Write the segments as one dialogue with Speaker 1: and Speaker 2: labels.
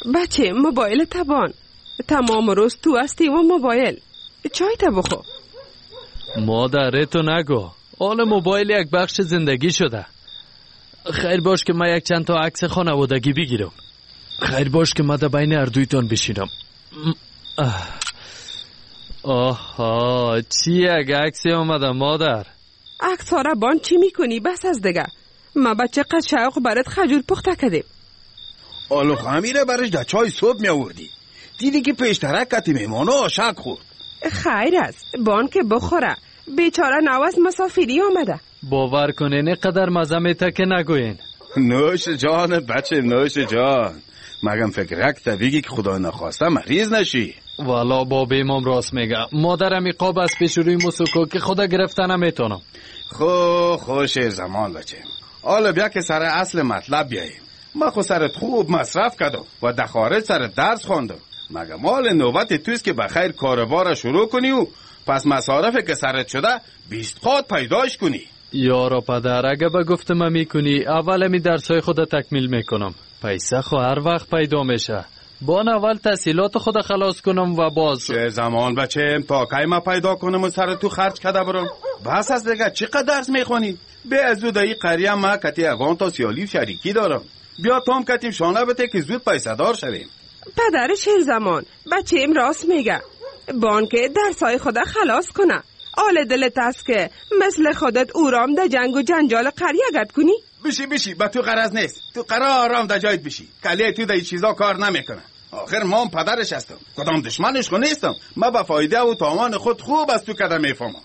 Speaker 1: بچه موبایل تبان، تمام روز تو هستی و موبایل. چای تا بخور.
Speaker 2: مادر تو نگو، حال موبایل یک بخش زندگی شده. خیر باش که من یک چند تا عکس خانوادگی بگیرم. خیر باش که من در بین اردویتان بشینم. آها، چی یک عکسی آمده مادر؟
Speaker 1: عکس ها را بان چی میکنی؟ بس از دیگه. ما بچه قد شوق برات خجور پخته کردیم.
Speaker 3: آلو خمیره برش در چای صبح می آوردی. دیدی که پیشترک کتی میمانو آشک خورد.
Speaker 1: خیر است، بان که بخوره. بیچاره نواز مسافری آمده.
Speaker 2: باور کنین قدر مزه میته که نگوین.
Speaker 3: نوش جان بچه، نوش جان. مگم فکر رکت بگی که خدا نخواسته مریض نشی.
Speaker 2: والا باب امام راست میگه. مادرم ایقاب از پیش روی موسیقی که خدا گرفته نمیتونم.
Speaker 3: خوش زمان بچه. حالا بیا که سر اصل مطلب بیاییم. ما خود سرت خوب مصرف کردم و در خارج سرت درس خوندم. مگه مال نوبت توست که بخیر کاربار شروع کنی و پس مصارف که سرت شده 20 قات پیداش کنی.
Speaker 2: یارا پدر، اگه به گفتم میکنی اول می درسای خود تکمیل میکنم. پیسه خو هر وقت پیدا میشه. بان اول تحصیلات خود خلاص کنم و باز.
Speaker 3: چه زمان بچه تا کی ما پیدا کنم و سر تو خرج کده برم. بس از دیگه چقدر درس میخونی؟ به از زود ای قریه ما کتی اگان تا سیالی شریکی دارم. بیا تام کتیم شانه بته که زود پیسه دار شویم.
Speaker 1: پدر شیر زمان بچه ام راست میگه. بان که درسای خود خلاص کنه. آل دلت است که مثل خودت اورام در جنگ و جنجال قریه گد کنی؟
Speaker 3: بشی با تو غرض نیست. تو قرار آرام در جایت بشی. کلیه تو در این چیزا کار نمیکنه. آخر ما هم پدرش هستم. کدام دشمنش خو نیستم. ما با فایده و تاوان خود خوب از تو کده میفهمم.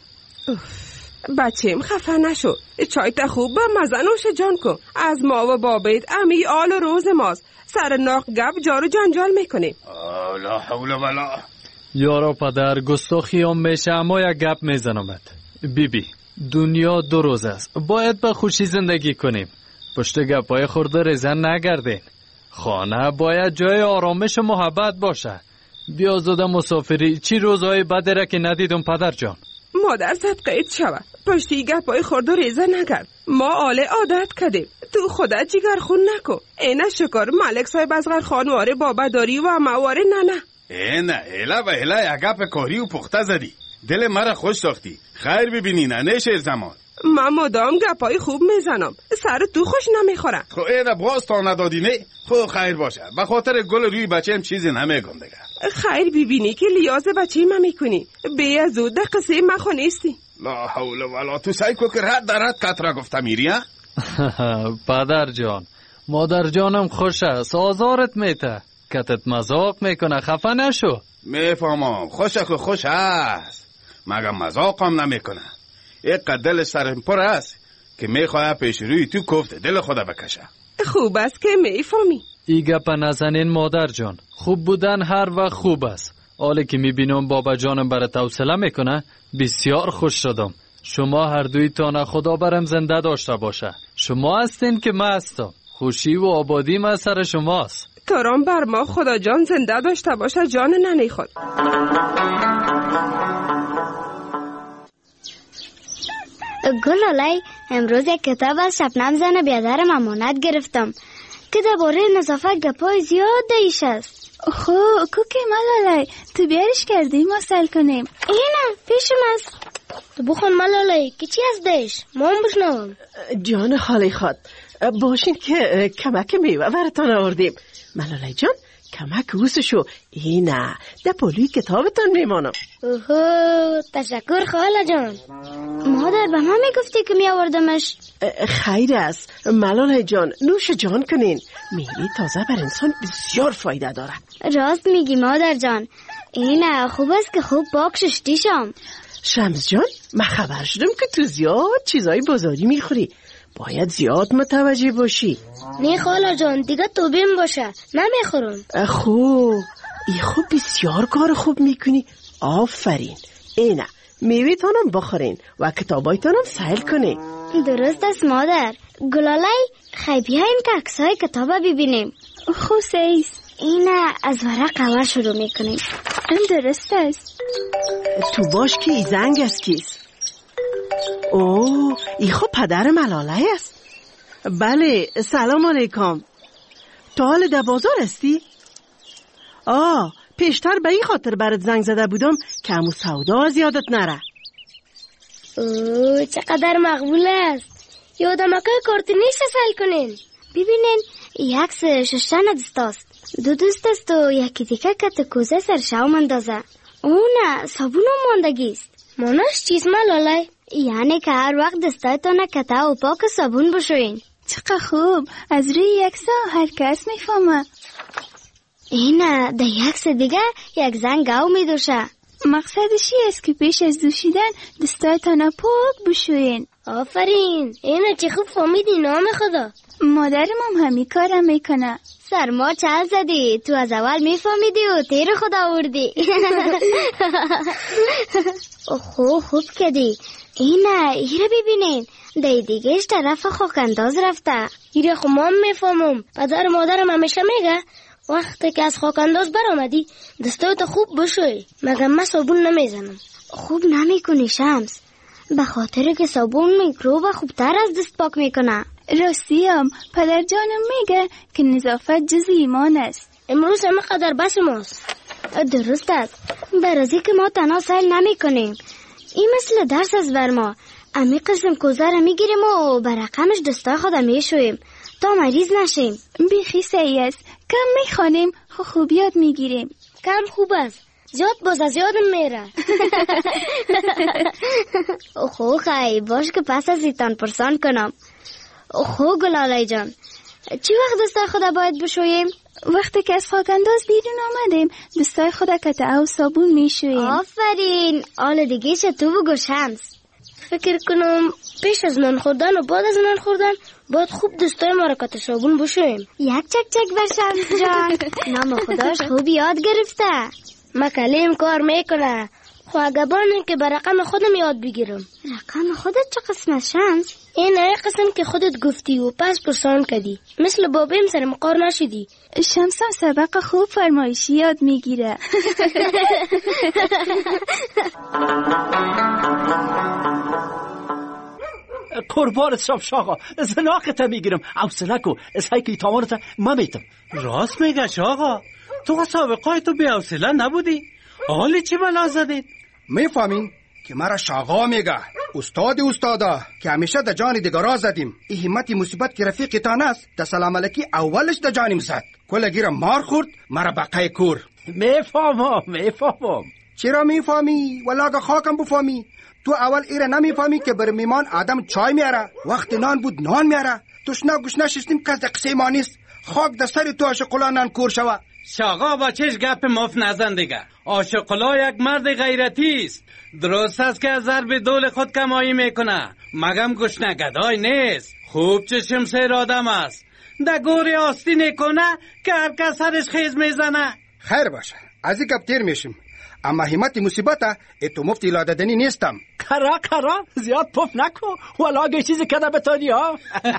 Speaker 1: بچه‌م خفه نشو. چای تا خوب با مزه نوش جان کن. از ما و بابیت امی آل روز ماست. سر ناق گپ جارو جنجال میکنیم.
Speaker 3: لا حول ولا.
Speaker 2: یارا پدر گستاخی هم میشه اما یک گپ میزنمت. بیبی دنیا 2 روز است. باید به خوشی زندگی کنیم. پشت گپای خورده رزن نگردین. خانه باید جای آرامش و محبت باشه. بیا زوده مسافری. چی روزهای بدره که ندیدم پدر جان.
Speaker 1: مادر صدقیت شود. پشتی گپای خورده ریزه نگرد. ما آله عادت کردیم. تو خودت جگر خون نکن. اینه شکر ملک صاحب از غر خانواره بابا داری و مواره نه.
Speaker 3: نه ایلا و ایلا یک گپ کاری و پخته زدی. دل مرا خوش ساختی. خیر ببینی نه شیر زمان.
Speaker 1: من مدام گپای خوب میزنم. سر تو خوش نمیخوره.
Speaker 3: خو اینا باز تا ندادی نه. خو خیر باشه. به خاطر گل روی بچه‌ام چیزی نمیگم دیگه.
Speaker 1: خیر ببینی که لیاز بچه ما میکنی. بیا زود در قصه ما خو نیستی.
Speaker 3: لا حول ولا. تو سعی کو که رد در رد قطره گفته میری ها؟
Speaker 2: پدر جان مادر جانم خوش است. آزارت میته. کتت مذاق میکنه. خفه نشو.
Speaker 3: میفهمم. خوش است. مگه مذاقم نمیکنه. یک دل سرم پر است که میخواه پیش روی تو کفت دل خدا بکشه.
Speaker 1: خوب است که میفهمی.
Speaker 2: ای گپ نزنین مادر جان. خوب بودن هر وقت خوب است. حالی که میبینم بابا جانم برات حوصله میکنه بسیار خوش شدم. شما هر دویتان خدا برم زنده داشته باشه. شما هستین که من هستم. خوشی و آبادی من سر شماست.
Speaker 1: ترام بر ما خدا جان زنده داشته باشه جان ننی خود.
Speaker 4: گلالای امروز یک کتاب از شبنم زن بیادر امانت گرفتم که درباره نظافت گپای زیاد دیش است.
Speaker 5: خو کوکی ملالای تو بیارش کردی ما سل کنیم.
Speaker 4: اینم پیشم است. تو بخون ملالای که چی از دیش ما هم بشنوم.
Speaker 6: جان خالی خود باشین که کمک میوه براتان آوردیم. ملالای جان کمک اوسشو. اینه ده پلوی کتابتان میمانم.
Speaker 4: اوهو تشکر خاله جان. مادر به من میگفتی که میآوردمش.
Speaker 6: خیر است ملالای جان. نوش جان کنین. میوه تازه بر انسان بسیار فایده داره.
Speaker 4: راست میگی مادر جان. اینه خوب است که خوب پاک ششتیشم.
Speaker 6: شمس جان من خبر شدم که تو زیاد چیزای بازاری میخوری. باید زیاد متوجه باشی.
Speaker 4: نه خاله جان دیگه تو بیم باشه. من میخورم.
Speaker 6: خوب ای خوب بسیار کار خوب میکنی. آفرین. اینه میوه تانم بخورین و کتابایتانم سیل کنین.
Speaker 4: درست است مادر. گلالای خیلی بیاین که عکسای کتابا ببینیم.
Speaker 5: خوسیست.
Speaker 4: اینه از ورق اول شروع میکنیم.
Speaker 5: درست است.
Speaker 6: تو باش که ای زنگ است کیست. اوه ای خب پدر ملاله است. بله سلام علیکم. تا حال در بازار هستی؟ پیشتر به این خاطر برات زنگ زده بودم که همون سودا زیادت نره.
Speaker 4: اوه چقدر مقبول است. یادمکه کارتونیش سل کنین. ببینین یک ششتن دستاست. دو دوست است و یکی دیگه کت کوزه سر شاو مندازه. نه صابون ماندگیست. ماناش چیز ملالای؟ یعنی که هر وقت دستایتونه کته و پاک صابون بشوین.
Speaker 5: چقدر خوب. از روی یک سا هر کس میفهمه.
Speaker 4: اینه ده یک سا دیگه یک زن گاو میدوشه.
Speaker 5: مقصدشی است که پیش از دوشیدن دستایتونه پاک بشوین.
Speaker 4: آفرین. اینه چه خوب فهمیدی نام خدا.
Speaker 5: مادرم همین کارم میکنه.
Speaker 4: سرما چل زدی. تو از اول میفهمیدی و تیر خدا آوردی. خوب کدی. ایره ببینین دی دیگهش طرف خاکنداز رفته. ایره خمام میفهمم. پدر مادرم همیشه میگه وقتی که از خاکنداز برآمدی دستایت خوب بشوی. مگه من صابون نمیزنم. خوب نمیکنی شمس. به خاطر که صابون میکروب خوبتر از دست پاک میکنه.
Speaker 5: راستیم پدر جانم میگه که نظافت جز ایمان است.
Speaker 4: امروز همه قدر بس ماست. درست است. برازی که ما تنها سیل نمی کنیم. این مثل درس است بر ما. امی قسم کوزه را میگیریم و برقمش دستای خود میشویم تا مریض نشیم.
Speaker 5: بیخی صحیح است. کم میخوانیم خوب یاد میگیریم.
Speaker 4: کم خوب است. زیاد باز از یادم میره. خیلی باش که پس از ایتان پرسان کنم. گلالای جان چی وقت دستای خدا باید بشویم؟
Speaker 5: وقتی که از خاکنداز بیرون آمدیم دستای خدا کته و صابون میشویم.
Speaker 4: آفرین. آل دیگه تو بگو شمس. فکر کنم پیش از نان خوردن و بعد از نان خوردن باید خوب دستای ما را کته صابون بشویم. یک چک بر شمس جان. نام خداش خوب یاد گرفته. مکلیم کار میکنه. خواهگبانه که به رقم خودم یاد بگیرم. رقم خودت چه قسم است شمس؟ این قسم که خودت گفتی و پس پرسان کردی. مثل بابیم سر مقار نشدی.
Speaker 5: شمسم سبق خوب فرمایشی یاد میگیره.
Speaker 7: قربانت شم شاقا زناقت میگیرم. حوصله کو اسهایی که تامانت ما میتم.
Speaker 8: راست میگه شاقا. تو سابقای تو بی حوصله نبودی؟ حالی چی بلا زدید؟
Speaker 9: میفهمین که مرا شاقا میگه. استادا که همیشه در جان دیگرا زدیم. این همت مصیبت که رفیق تان است در سلام علیکی اولش در جانیم زد. کل گیر مار خورد مرا بقای کور.
Speaker 7: میفهمم.
Speaker 9: چرا میفهمی؟ ولاگه خاکم بفهمی. تو اول ایره نمیفهمی که بر میمان آدم چای میاره. وقت نان بود نان میاره. تشنه گشنه شستیم کس در قصه ما نیست. خاک در سر تو عاشقلا نان کور شوه.
Speaker 8: شاقا با چش گپ مف نزن دیگه. عاشقلا یک مرد غیرتی است. درست است که از ضرب دول خود کمایی میکنه. مگم گشنه گدای نیست. خوب چشم سیر آدم است. در گوری آستین کنه که هر کس سرش خیز میزنه.
Speaker 9: خیر باشه از این گپ تیر میشیم. اما همت مصیبت تو مفتی لاددنی نیستم.
Speaker 7: کرا زیاد پف نکو ولاگه چیزی کده بتانی ها.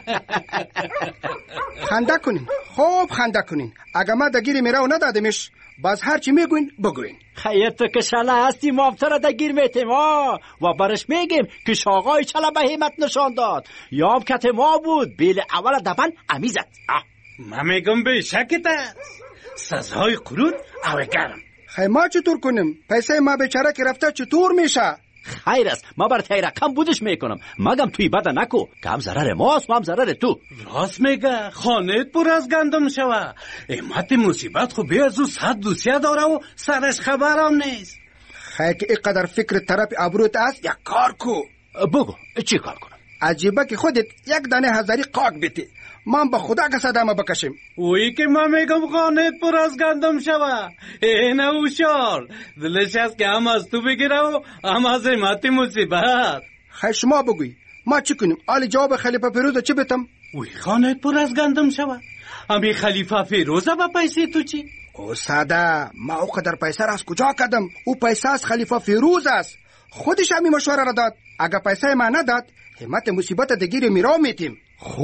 Speaker 9: خنده کنین. خوب خنده کنین. اگه ما دگیری میره و ندادمش باز هر چی میگوین بگوین.
Speaker 7: خیر تو که شله هستی مافتر دگیر میتیم و برش میگیم که شاقای چله به همت نشان داد. یام کت ما بود بیل اول دفن امیزد.
Speaker 8: من میگم به شکت است. سزای قرود او گرم.
Speaker 9: خیر ما چطور کنیم؟ پیسه ما بیچاره که رفته چطور میشه؟
Speaker 7: خیر است ما بر تای رقم بودش میکنم. مگم توی بده نکو که هم ضرر ماست و هم ضرر تو.
Speaker 8: راست میگه. خانهت پر از گندم شوه. امت مصیبت خو بیازو 100 دوسیه داره و سرش خبرم نیست.
Speaker 9: خیر که اینقدر فکر طرف ابروت است یک کار کو.
Speaker 7: بگو چی کار کنم؟
Speaker 9: عجیبه که خودت یک دانه هزاری قاق بیتی. من با خدا که صدامه بکشیم.
Speaker 8: اوی که من میگم خانهت پر از گندم شوه. اینه اوشار دلش است که هم از تو بگیره و هم از امت مصیبت.
Speaker 9: خیر شما بگوی ما چی کنیم؟ آلی جواب خلیفه فیروز چی بتم؟
Speaker 8: اوی خانهت پر از گندم شوه. امی خلیفه فیروزه با پیسه تو چی؟
Speaker 9: او ساده ما او قدر پیسه را از کجا کدم؟ او پیسه از خلیفه فیروز است. خودش همی مشوره را داد. اگه پیسه ما نداد همت مصیبت دگیر میراو میتیم.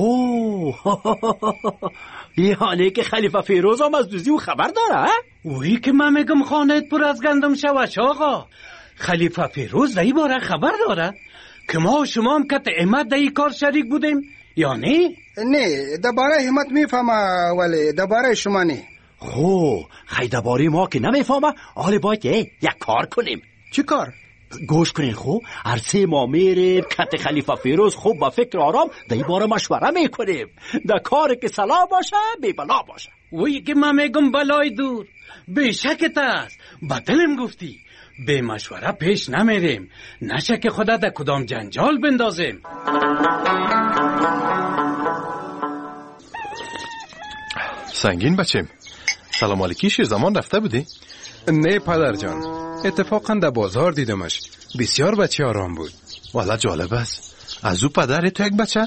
Speaker 7: یعنی که خلیفه فیروز هم از دوزی او خبر داره؟
Speaker 8: اوی که من میگم خانهت پر از گندم شوه شاقا. خلیفه فیروز در این باره خبر داره که ما و شما هم که امت در این کار شریک بودیم یا نه؟
Speaker 9: نه درباره همت میفهمه ولی درباره شما نه.
Speaker 7: خو خیدباری ما که نمیفهمه، حالا باید یک کار کنیم.
Speaker 9: چی کار؟
Speaker 7: گوش کنین خو، هر 3 ماه میریم کت خلیفه فیروز خوب با فکر آرام در باره مشوره میکنیم. در کاری که صلاح باشه بی بلا باشه.
Speaker 8: وی که من میگم بلای دور بیشکت است. با دلم گفتی به مشوره پیش نمیریم، نشه که خدا در کدام جنجال بندازیم.
Speaker 10: سنگین بچیم، سلام علیکی. شیرزمان رفته بودی؟
Speaker 11: نه پدر جان، اتفاقا در بازار دیدمش. بسیار بچه آرام بود.
Speaker 10: والا جالب است. از او پدر تو یک بچه؟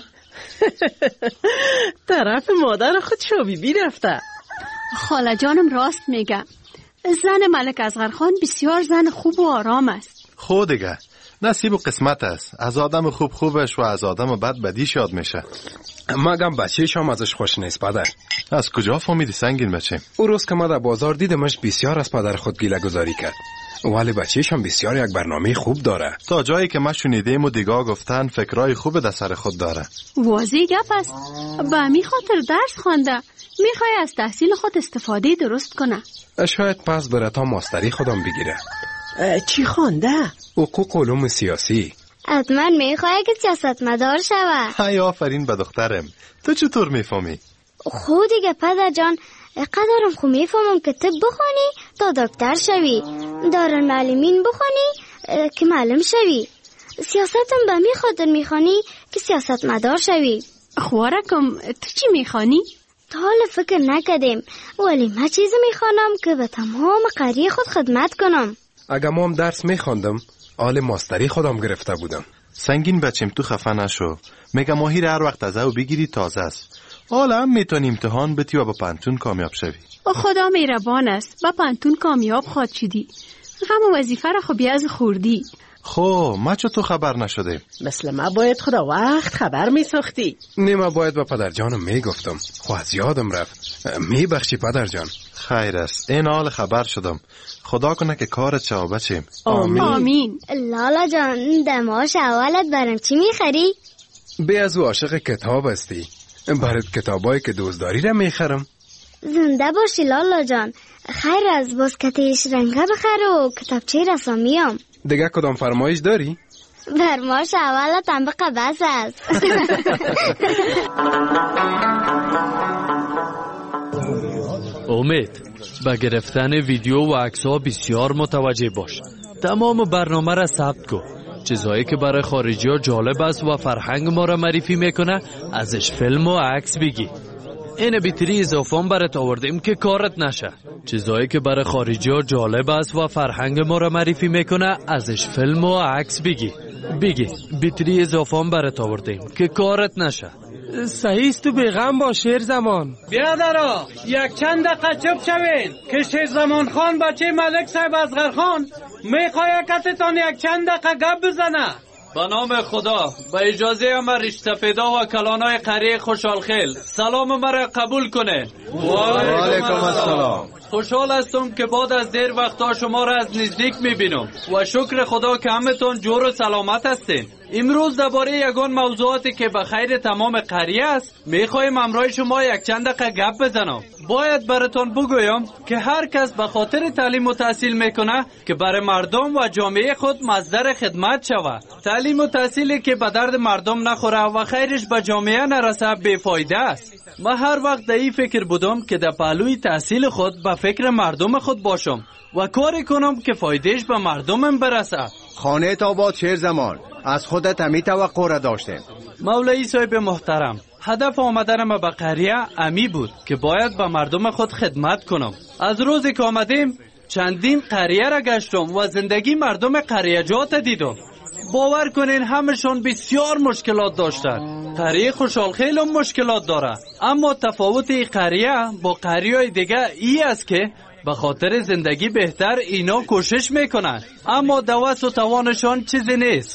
Speaker 6: طرف مادر خود شو بی رفته.
Speaker 12: خاله جانم راست میگه، زن ملک اصغرخان بسیار زن خوب و آرام است.
Speaker 10: خود دیگه نصیب و قسمت است. از آدم خوبش و از آدم بدیش یاد میشه.
Speaker 11: مگم بچه‌ش هم ازش خوش نیست پدر.
Speaker 10: از کجا فهمیدی سنگین بچه؟
Speaker 11: او روز که ما در بازار دیدمش بسیار از پدر خود گیله گذاری کرد. ولی بچه‌ش هم بسیار یک برنامه خوب داره.
Speaker 10: تا جایی که ما شنیدیم و دیگه گفتن فکرای خوب در سر خود داره.
Speaker 12: واضح گپ است. به می خاطر درس خوانده، میخوای از تحصیل خود استفاده درست کنه.
Speaker 11: شاید پس بره تا ماستری خودم بگیره.
Speaker 6: چی خوانده؟
Speaker 11: حقوق علوم سیاسی.
Speaker 4: حتما میخوای که سیاستمدار شوه.
Speaker 10: های آفرین به دخترم. تو چطور میفهمی؟
Speaker 4: خود دیگه پدر جان، قدرم خو میفهمم که طب بخونی تا دکتر شوی، دارالمعلمین بخونی که معلم شوی، سیاستم به می خاطر میخوانی که سیاستمدار شوی.
Speaker 12: خوارکم تو چی میخوانی؟
Speaker 4: تا حالا فکر نکردیم، ولی من چیزی میخوانم که به تمام قریه خود خدمت کنم.
Speaker 11: اگه ما هم درس میخواندم، آل ماستری خودم گرفته بودم.
Speaker 10: سنگین بچیم تو خفه نشو. میگم ماهی هر وقت از او بگیری تازه است. حالا هم میتونی امتحان بتی و با پانتون کامیاب شوی.
Speaker 12: خدا مهربان است، با پانتون کامیاب خواهد شدی. غم وظیفه را خو بیاز خوردی.
Speaker 10: خو ما چطور خبر نشده؟
Speaker 6: مثل ما باید خدا وقت خبر میساختی.
Speaker 11: نه ما باید با پدر جانم میگفتم، خو از یادم رفت. میبخشی پدر جان؟
Speaker 10: خیر است، این حال خبر شدم. خدا کنه که کارت شو بچیم.
Speaker 11: آمین.
Speaker 12: آمین.
Speaker 4: لالا جان، دماش اولت برام چی میخری؟
Speaker 11: به از او عاشق کتاب هستی، برات کتابایی که دوستداری را میخرم.
Speaker 4: زنده باشی لالا جان. خیر از بسکتش رنگه بخره و کتابچه رسامیام.
Speaker 11: دیگه کدام فرمایش داری؟
Speaker 4: فرمایش اولت هم به قبض است.
Speaker 2: امید، به گرفتن ویدیو و عکس‌ها بسیار متوجه باش. تمام برنامه را ثبت کن. چیزایی که برای خارجی‌ها جالب است و فرهنگ ما را معرفی میکنه ازش فیلم و عکس بگی. این بیتری اضافه برات آوردیم که کارت نشه. چیزایی که برای خارجی‌ها جالب است و فرهنگ ما را معرفی میکنه ازش فیلم و عکس بگی. بیتری اضافه برات آوردیم که کارت نشه.
Speaker 1: صحیح است، تو بیغم باش شیرزمان.
Speaker 8: بیادرها یک چند دقیقه چپ شوین که شیرزمان خان بچه ملک صاحب اصغرخان میخواه کتتان یک چند دقیقه گپ بزنه.
Speaker 2: به نام خدا، به اجازه ما رشته پیدا و کلانای قریه خوشحالخیل سلام مرا قبول کنه.
Speaker 3: و علیکم السلام.
Speaker 2: خوشحال هستم که بعد از دیر وقتا شما را از نزدیک میبینم و شکر خدا که همتون جور و سلامت هستین. امروز درباره یگان موضوعاتی که به خیر تمام قریه است میخوایم همراه شما یک چند دقیقه گپ بزنم. باید براتون بگویم که هر کس به خاطر تعلیم و تحصیل میکنه که برای مردم و جامعه خود مصدر خدمت شود. تعلیم و تحصیلی که به درد مردم نخوره و خیرش به جامعه نرسه بیفایده است. من هر وقت در این فکر بودم که در پهلوی تحصیل خود به فکر مردم خود باشم و کاری کنم که فایدهش به مردمم برسه.
Speaker 9: خانه تا باد شیرزمان، از خودت همی توقع را داشتیم.
Speaker 2: مولوی صاحب محترم، هدف آمدن ما به قریه امی بود که باید به مردم خود خدمت کنم. از روزی که آمدیم چندین قریه را گشتم و زندگی مردم قریه جات دیدم. باور کنین همشون بسیار مشکلات داشتن. قریه خوشحالخیل هم مشکلات داره، اما تفاوت این قریه با قریه دیگه ای است که به خاطر زندگی بهتر اینا کوشش میکنن، اما دوست و توانشان چیزی نیست.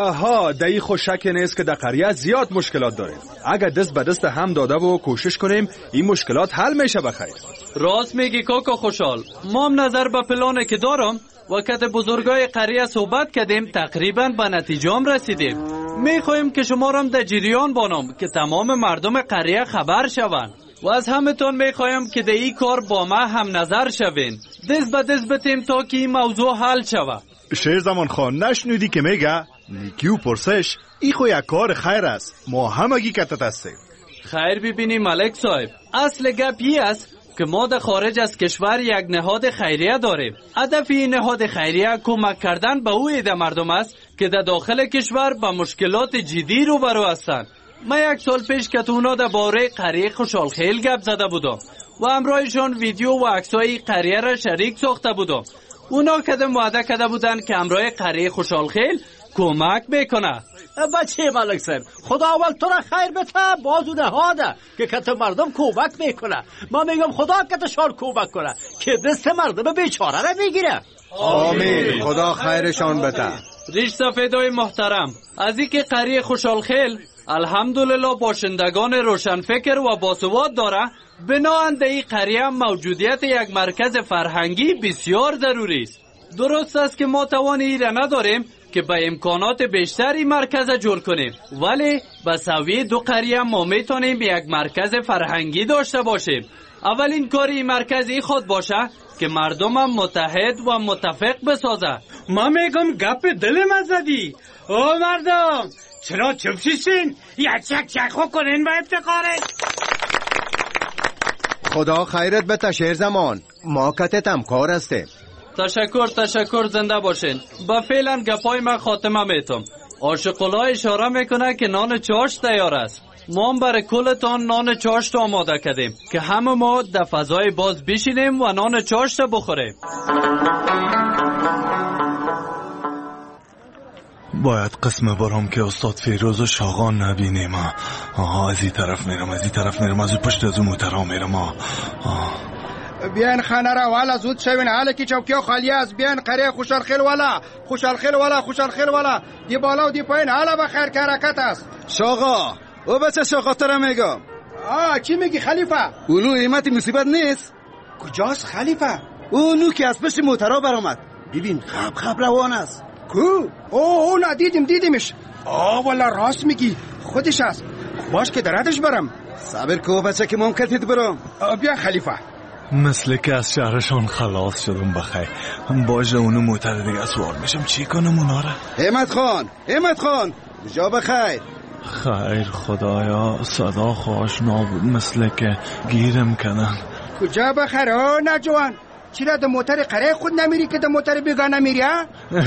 Speaker 13: دایی خوشک نیست که در قریه زیاد مشکلات داریم. اگر دست به دست هم داده و کوشش کنیم این مشکلات حل میشه بخیر.
Speaker 2: راست میگی کاکا خوشحال. ما هم نظر به پلانه که دارم و که بزرگای قریه صحبت کردیم تقریبا به نتیجه هم رسیدیم. میخوایم که شما را در جریان بانم که تمام مردم قریه خبر شوند. و از همتون میخوایم که در این کار با ما هم نظر شوین. دست به دست بتیم تا که این موضوع حل شود.
Speaker 13: شیرزمان خان نشنودی که میگه نیکی و پرسش ای خو یک کار خیر است، ما همگی کتت هستیم.
Speaker 2: خیر ببینی ملک صاحب، اصل گپ این است که ما در خارج از کشور یک نهاد خیریه داریم. هدف این نهاد خیریه کمک کردن به او عده مردم است که در داخل کشور با مشکلات جدی روبرو هستند. من 1 سال پیش که اونا در باره قریه خوشحالخیل گپ زده بودم و همراهشان ویدیو و عکسای قریه را شریک ساخته بودم. اونا کدام وعده کرده بودن که همراه قریه خوشحالخیل کمک میکنه.
Speaker 7: بچه ملک صاحب، خدا اول تو را خیر بده، بازو نهاده که کت مردم کمک میکنه. من میگم خدا کتشان کمک کنه که دست مردم بیچاره را بگیره.
Speaker 9: آمین. خدا خیرشان بده.
Speaker 2: ریش سفیدای محترم، از این که قریه خوشحالخیل الحمدلله باشندگان روشنفکر و باسواد داره، بناهند این قریه موجودیت یک مرکز فرهنگی بسیار ضروری است. درست است که ما توان ایره نداریم که به امکانات بیشتری مرکز جور کنیم، ولی به سوی 2 قریه ما میتونیم یک مرکز فرهنگی داشته باشیم. اولین کاری مرکزی خود باشه که مردم هم متحد و متفق بسازه.
Speaker 8: ما میگم گپ دل ما زدی. او مردم چرا چپ شیشین؟ یک چک خو کنین با افتخاره.
Speaker 9: خدا خیرت بده شیرزمان، ما کتت هم کار هستیم.
Speaker 2: تشکر زنده باشین. با فعلا گپای من خاتمه میتم. عاشق‌الله اشاره میکنه که نان چاشت تیار است. ما هم برای کلتان نان چاشت آماده کردیم که همه ما در فضای باز بشینیم و نان چاشت بخوریم.
Speaker 10: باید قسم برام که استاد فیروز و شاغان نبینیم. از این طرف میرم از پشت از اون موترها میرم.
Speaker 9: بیان خانه را والا زود شوین، حالا که چوکیو خالی است. بیان قریه خوشحالخیل والا دی بالا و دی پایین حالا بخیر که حرکت است.
Speaker 3: شاغا او بچه شاغا ترا میگم.
Speaker 9: چی میگی خلیفه؟
Speaker 3: اولو ایمت مصیبت نیست؟
Speaker 9: کجاست خلیفه؟
Speaker 3: اونو که از پشت موترها برآمد، ببین خب روان است.
Speaker 9: کو؟ نه دیدیمش. والا راست میگی، خودش است. باش که دراتش برم.
Speaker 3: صبر کو بچه که ممکنه برم.
Speaker 9: بیا خلیفه.
Speaker 10: مثل که از شهرشان خلاص شدم بخیر. باشه اونو موتر دیگه سوار میشم چی کنم اونا را؟
Speaker 3: همت خان جا بخیر.
Speaker 10: خیر خدایا، صدا خوش نابود، مثل که گیرم کنن.
Speaker 9: کجا بخیر نجوان؟ چرا در موتر قره خود نمیری که در موتر بیگانه میری ها؟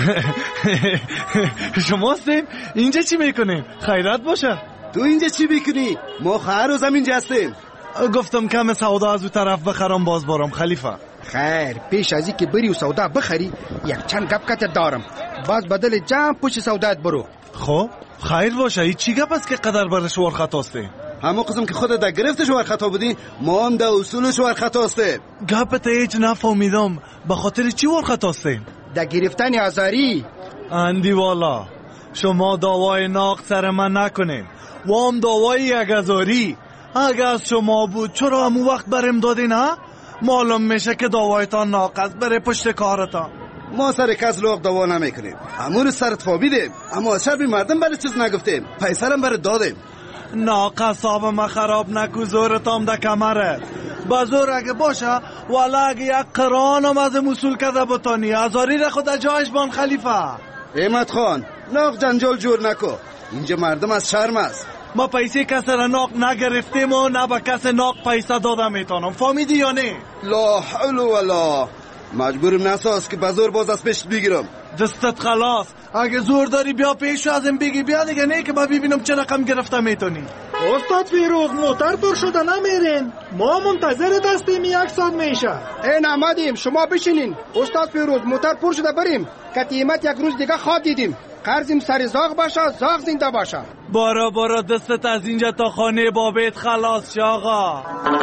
Speaker 10: شما هستیم؟ اینجا چی میکنیم؟ خیرت باشه.
Speaker 3: تو اینجا چی میکنی؟ ما خیر روزم اینجا هستیم.
Speaker 10: گفتم کم سودا از او طرف بخرم باز برم خلیفه.
Speaker 9: خیر پیش از این که بری و سودا بخری یک چند گپ کت دارم، باز بدل جمع پوش سودات برو.
Speaker 10: خب خیر باشه. این چی گپ است که قدر برش ورخطا هستی؟
Speaker 3: همون قسم که خودت در گرفتش ورخطا بودی، ما هم در اصولش ورخطا هستی.
Speaker 10: گپت هیچ نفهمیدم، به خاطر چی ورخطا هستی؟
Speaker 9: در گرفتن آزاری.
Speaker 10: اندی والا شما دعوای ناق سر من نکنین و هم دعوای یک آزاری. اگه از شما بود چرا همون وقت برم دادین ها؟ معلوم میشه که دعوایتان ناقص بره پشت کارتان.
Speaker 3: ما سر کس لوق دعوا نمیکنیم، امور سرت فابیدیم، اما از شربی مردم برای چیز نگفتیم، پیسرم برای دادیم.
Speaker 10: ناقص ما خراب نکو، زورتام ده کمره. بزرگ اگه باشه والا اگه یک قرانم از مسئول کرده بتانی ازاری را خود جایش بان خلیفه.
Speaker 3: احمد خان ناق جنجال جور نکو، اینجا مردم از شرم است.
Speaker 10: ما پیسه کس را ناق نگرفتیم و نه به کس ناق پیسه داده میتونم، فهمیدی یا نه؟
Speaker 3: لا حول ولا، مجبورم نساز که بزرگ باز از پیش بگیرم.
Speaker 10: دستت خلاص، اگه زور داری بیا پیش ازم بگی بیا دیگه، نه که ما ببینم چه رقم گرفته میتونی.
Speaker 14: استاد فیروز موتر پر شده نمیرین، ما منتظر دستیم 1 ساعت میشه.
Speaker 9: این آمدیم، شما بشینین. استاد فیروز موتر پر شده بریم، قیمت 1 روز دیگه خواب دیدیم. قرضیم سر زاغ باشه، زاغ زنده باشه.
Speaker 10: برا دستت از اینجا تا خانه بابت خلاص شه آقا.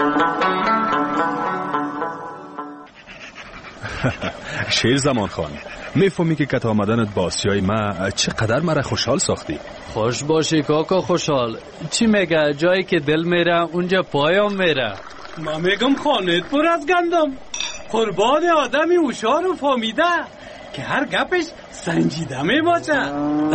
Speaker 13: شیرزمان خان، میفهمی که کت آمدنت با آسیای ما چقدر مرا خوشحال ساختی؟
Speaker 2: خوش باشی کاکا خوشحال. چی میگه جایی که دل میره اونجا پایم میره.
Speaker 8: ما میگم خانت پر از گندم، قربان آدمی هوشیار و فهمیده که هر گپش سنجیده میباشه.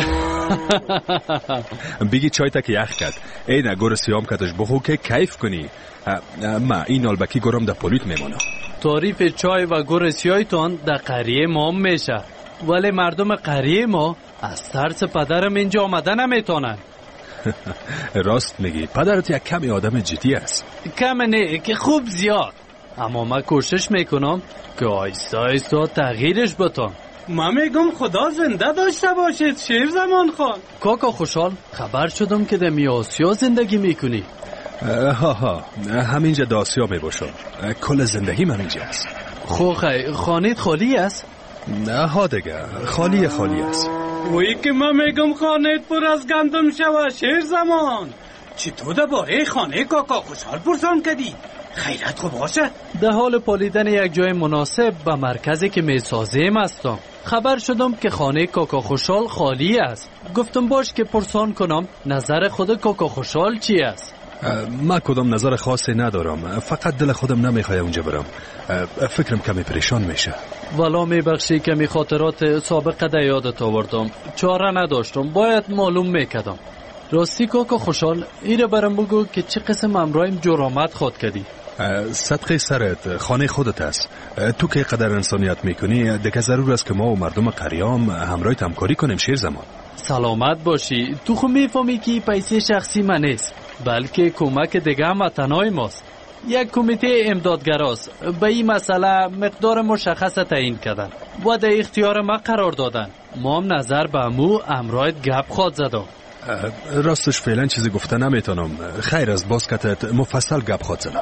Speaker 13: بگی چای تا که یخ کرد این گور سیام کتش بخو که کیف کنی. ما این آلبکی گرم در پولیت میمونه.
Speaker 2: تعریف چای و گور سیایتان در قریه ما میشه، ولی مردم قریه ما از ترس پدرم اینجا آمده نمیتونن.
Speaker 13: راست میگی، پدرت یک کمی آدم جدی است.
Speaker 2: کم نه که خوب زیاد، اما من کوشش میکنم که آیسته آیسته تغییرش بدم.
Speaker 8: من میگم خدا زنده داشته باشید شیرزمان خان.
Speaker 2: کاکا خوشحال، خبر شدم که در آسیا زندگی میکنی.
Speaker 13: ها همینجا در آسیا میباشم. کل زندگی من اینجا است.
Speaker 2: خانه‌ت خالی است؟
Speaker 13: نه ها دیگه، خالی است.
Speaker 8: وی که من میگم خانه‌ت پر از گندم شوه شیرزمان. چطور درباره خانه کاکا خوشحال پرسان کردی؟ خیرت خوب باشه؟
Speaker 2: در حال پالیدن یک جای مناسب به مرکزی که میسازیم هستم. خبر شدم که خانه کاکا خوشحال خالی است. گفتم باش که پرسان کنم نظر خود کاکا خوشحال چی است.
Speaker 13: من کدام نظر خاصی ندارم، فقط دل خودم نمیخواد اونجا برم. فکرم کمی پریشان میشه.
Speaker 2: والا میبخشی کمی خاطرات سابقه در یادت آوردم، چاره نداشتم، باید معلوم میکردم. راستی کاکا خوشحال ایره برام بگو که چه قسم امرایم جرامت خود کردی.
Speaker 13: صدقه سرت، خانه خودت است. تو که قدر انسانیت میکنی دیگه ضرور است که ما و مردم قریام همراهت همکاری کنیم شیرزمان.
Speaker 2: سلامت باشی. تو خو میفهمی که پیسه شخصی من نیست، بلکه کمک دیگه هم وطنای ماست. یک کمیته امدادگراست، به این مسئله مقدار مشخص تعیین کردن و در اختیار ما قرار دادن. ما هم نظر به امو امرایت گپ خود زدم.
Speaker 13: راستش فعلا چیزی گفته نمیتونم. خیر از باز کتت مفصل گپ خود زدم.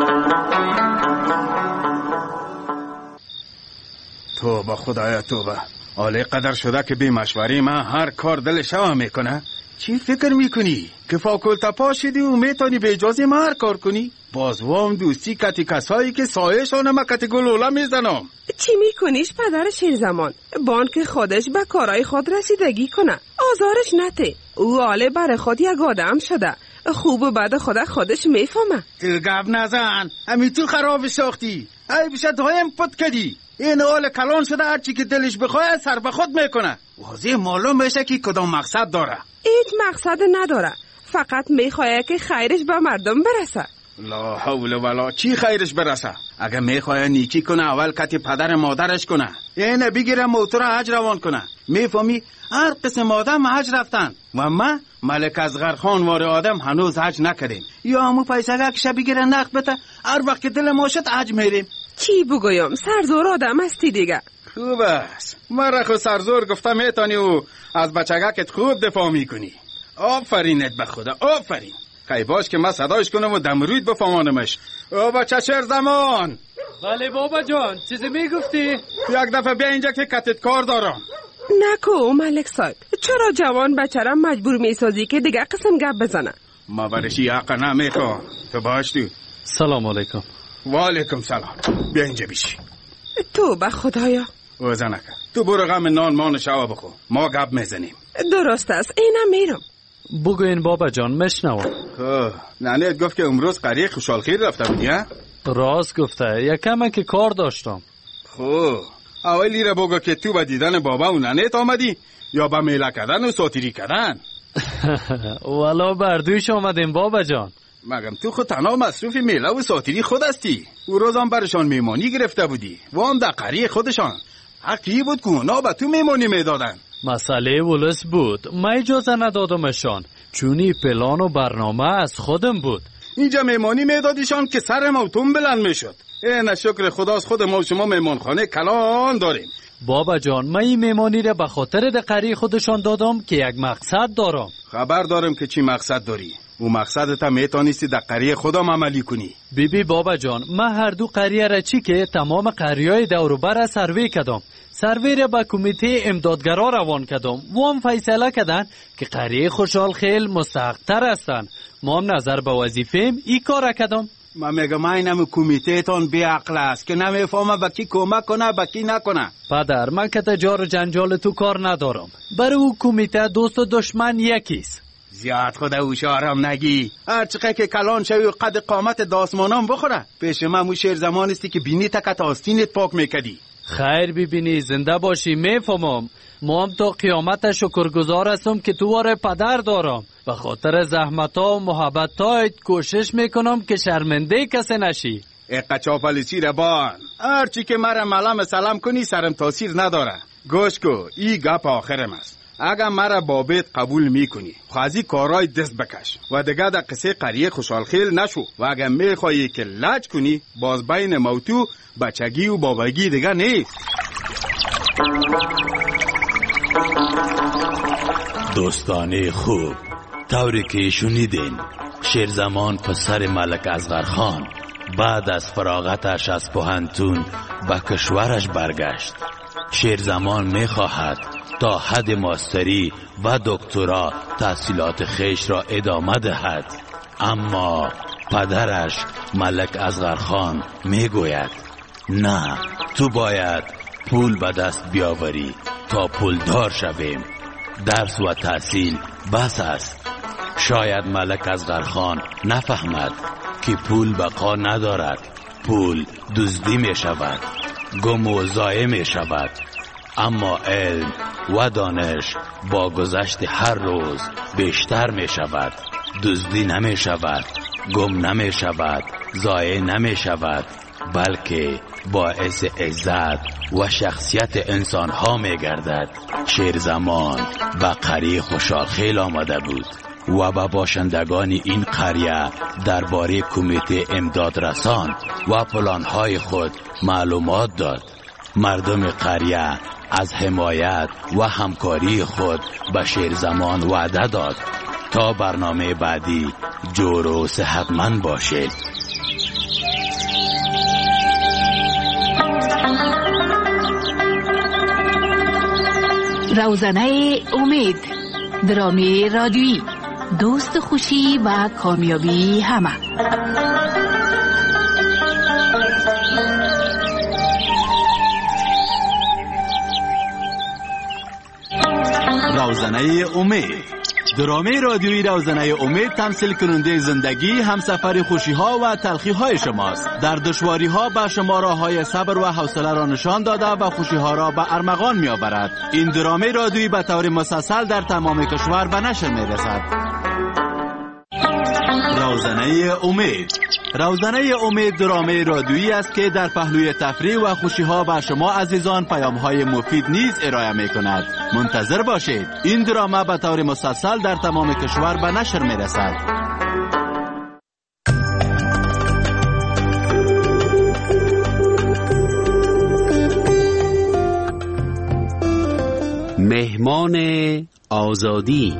Speaker 3: توبه خدایا توبه. آله قدر شده که بی مشوری من هر کار دلش میکنه. چی فکر میکنی؟ که فاکولتا پاشیدی و میتونی به اجازه ما هر کار کنی؟ باز وام دوستی کتی کسایی که سایشانه ما کتی گلوله میزنم.
Speaker 1: چی میکنیش پدر شیرزمان؟ بانک خودش به کارای خود رسیدگی کنه، آزارش نته. او آله بر خود یک آدم شده، خوب و بد خودش میفهمه.
Speaker 3: تو گپ نزن، همی تو خراب ساختی. ای بشه دایم پت کدی. این آل کلان شده هرچی که دلش بخواه سر به خود میکنه. واضح معلوم بشه که کدام مقصد داره.
Speaker 1: هیچ مقصد نداره، فقط میخواه که خیرش به مردم برسه.
Speaker 3: لا حول ولا. چی خیرش برسه؟ اگه میخواه نیکی کنه اول کتی پدر مادرش کنه. اینه بگیره موتور حج روان کنه. میفهمی؟ هر قسم آدم حج رفتن و ما ملک اصغر خان وار آدم هنوز حج نکردیم. یا همو پیسه که بگیره نقد بده، هر وقت که دل ما شد حج میریم.
Speaker 1: چی بگویم؟ سرزور آدم هستی دیگه.
Speaker 3: خوب است، من را خود سرزور گفتم میتونی و از بچگکت خوب دفاع میکنی. آفرینت به خدا، آفرین. خیلی باش که من صدایش کنم و دمروید بفهمانمش. او بچه شیرزمان.
Speaker 2: بله بابا جان، چیزی میگفتی؟
Speaker 3: یک دفعه بیا اینجا که کتت کار دارم.
Speaker 1: نکو ملک صاحب، چرا جوان بچه را مجبور میسازی که دیگه قسم گپ بزنه؟
Speaker 3: ما برشی حق نمیخوام. تو باش تو.
Speaker 2: سلام علیکم.
Speaker 3: و علیکم سلام. بیا اینجا بیشی.
Speaker 1: تو به خدایا.
Speaker 3: وزنکه تو برو غم نان مان شوا بخو، ما گپ میزنیم.
Speaker 1: درست است، اینم میرم.
Speaker 2: بگوین بابا جان مشنوم.
Speaker 3: ننیت گفت که امروز قریه خوشحال خیر رفته بودی ها؟
Speaker 2: راست گفته، یکم که کار داشتم.
Speaker 3: خب اولی را بگو که تو به دیدن بابا و ننیت آمدی یا به میله کردن و ساتیری کردن؟
Speaker 2: والا بردویش آمدیم بابا جان.
Speaker 3: مگم تو خود تنها مصروف میله و ساتیری خود هستی؟ او روز هم برشان میمانی گرفته بودی و هم در قریه خودشان. حقی بود که اونا به تو میمانی میدادن.
Speaker 2: مسئله ولس بود، من اجازه ندادمشان، چونی پلان و برنامه از خودم بود.
Speaker 3: اینجا میمانی میدادیشان که سر موتون بلند میشد. این شکر خداست خود ما و شما میمانخانه کلان داریم.
Speaker 2: بابا جان من این میمانی را به خاطر در قریه خودشان دادم که یک مقصد دارم.
Speaker 3: خبر دارم که چی مقصد داری. او مقصدت هم میتونستی در قریه خودم عملی کنی.
Speaker 2: بیبی بابا جان من هر دو قریه را چی که تمام قریه‌های دور و بر سروی کردم. سروی را به کمیته امدادگرا روان کردم و هم فیصله کردن که قریه خوشحال خیل مستحق‌تر هستن. ما هم نظر به وظیفه‌ام این کار کردم.
Speaker 3: من میگم اینم کمیته تون بی عقل است که نمیفهمه به کی کمک کنه به کی نکنه.
Speaker 2: پدر من که تجار جنجال تو کار ندارم. برای او کمیته دوست و دشمن یکیست.
Speaker 3: زیاد خود هوشیارم نگی. هر چقدر که کلان شوی و قد قامت داسمانم بخوره. پیش من مو شیرزمان استی که بینی تکت آستینت پاک میکدی.
Speaker 2: خیر ببینی، زنده باشی. میفهمم. ما هم تا قیامت شکرگزار هستم که تو واره پدر دارم. به خاطر زحمت‌ها و محبت‌هایت کوشش میکنم که شرمنده کسی نشی.
Speaker 3: قچاپلیسی ربان، هرچی که مرا ملام سلام کنی سرم تاثیر نداره. گوش کو، ای گپ آخرم است. اگر مرا بابت قبول میکنی خوازی کارای دست بکش و دیگه در قصه قریه خوشحال خیل نشو و اگر میخوایی که لج کنی باز بین موتو بچگی و بابگی دیگه نیست.
Speaker 15: دوستانه خوب، طوری که شنیدین شیرزمان پسر ملک اصغرخان بعد از فراغتش از پوهنتون به کشورش برگشت. شیرزمان میخواهد تا حد ماستری و دکترا تحصیلات خیش را ادامه دهد، اما پدرش ملک اصغرخان میگوید نه، تو باید پول به دست بیاوری تا پولدار شویم. درس و تحصیل بس است. شاید ملک اصغرخان نفهمد که پول بقا ندارد. پول دزدی می شود، گم و ضایع می شود، اما علم و دانش با گذشت هر روز بیشتر می شود. دزدی نمی شود، گم نمی شود، ضایع نمی شود، بلکه باعث عزت و شخصیت انسان ها می گردد. شیرزمان به قریه خوشحال خیل آمده بود و به باشندگان این قریه درباره کمیته امداد رسان و پلانهای خود معلومات داد. مردم قریه از حمایت و همکاری خود به شیرزمان وعده داد تا برنامه بعدی جور و صحتمند باشید.
Speaker 16: روزنه امید، درامی رادیویی، دوست خوشی و کامیابی همه.
Speaker 15: روزنه امید، درامی رادیویی روزنه امید تمثیل کننده زندگی، همسفر خوشی ها و تلخی های شماست. در دشواری ها به شما راه های صبر و حوصله را نشان داده و خوشی ها را به ارمغان می آورد. این درامی رادیویی به طور مسلسل در تمام کشور به نشر می رسد. روزنه امید، روزنه امید درامی رادیویی است که در پهلوی تفریح و خوشی ها به شما عزیزان پیام های مفید نیز ارائه می کند. منتظر باشید. این دراما به طور مسلسل در تمام کشور به نشر می رسد.
Speaker 17: مهمان آزادی.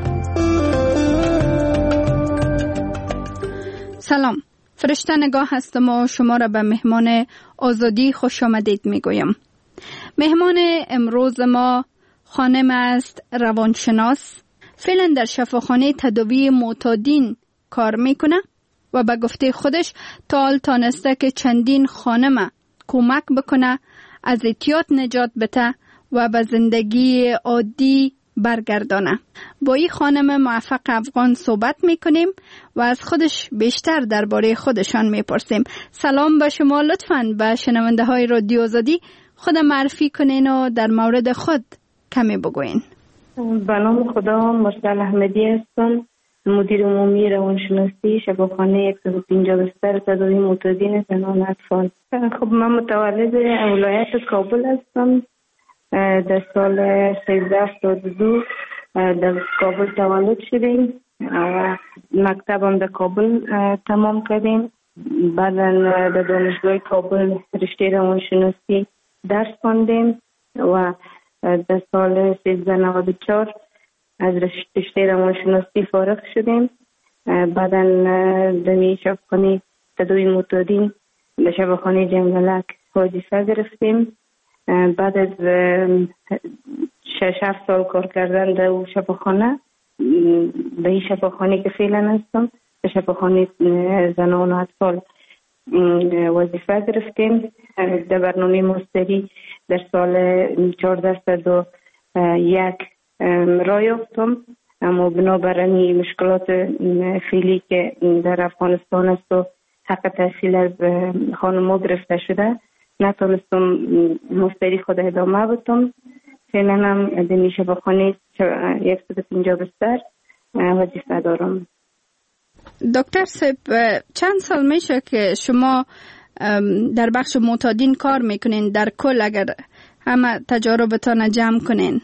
Speaker 18: سلام، فرشته نگاه هستم و شما را به مهمان آزادی خوش آمدید می گویم. مهمان امروز ما خانم است روانشناس، فعلا در شفاخانه تداوی معتادین کار میکنه و به گفته خودش تا حال تانسته که چندین خانم کمک بکنه از اعتیاد نجات بده و به زندگی عادی برگردانه. با این خانم موفق افغان صحبت میکنیم و از خودش بیشتر درباره خودشان میپرسیم. سلام به شما، لطفاً به شنونده های رادیو آزادی خود معرفی کنین و در مورد خود کمی بگوین.
Speaker 19: به نام خدا، مرسل احمدی هستم، مدیر عمومی روانشناسی شفاخانه 150 بستر تداوی معتادین زنان و اطفال. خب من متولد ولایت کابل هستم. در سال 1372 در کابل تولد شدیم و مکتبم در کابل تمام کردیم. بعدا در دانشگاه کابل رشته روانشناسی درس خواندیم و در سال 1394 از رشته روانشناسی فارغ شدیم. بعدا در شفاخانه تداوی معتادین در شفاخانه جنگلک وظیفه گرفتیم. بعد از 6-7 سال کار کردن در شفاخانه، به این شفاخانه که فعلا هستم، در شفاخانه زنان و اطفال وظیفه گرفتیم. در برنامه ماستری در سال 1401 راه یافتم، اما بنابراین مشکلات فعلی که در افغانستان است و حق تحصیل از خانم‌ها گرفته شده، نتونستم مستری خود ادامه بدم. فعلا هم در شفاخانه 150 بستر وظیفه دارم.
Speaker 18: دکتر صاحب چند سال میشه که شما در بخش معتادین کار میکنین؟ در کل اگر همه تجاربتان جمع کنین.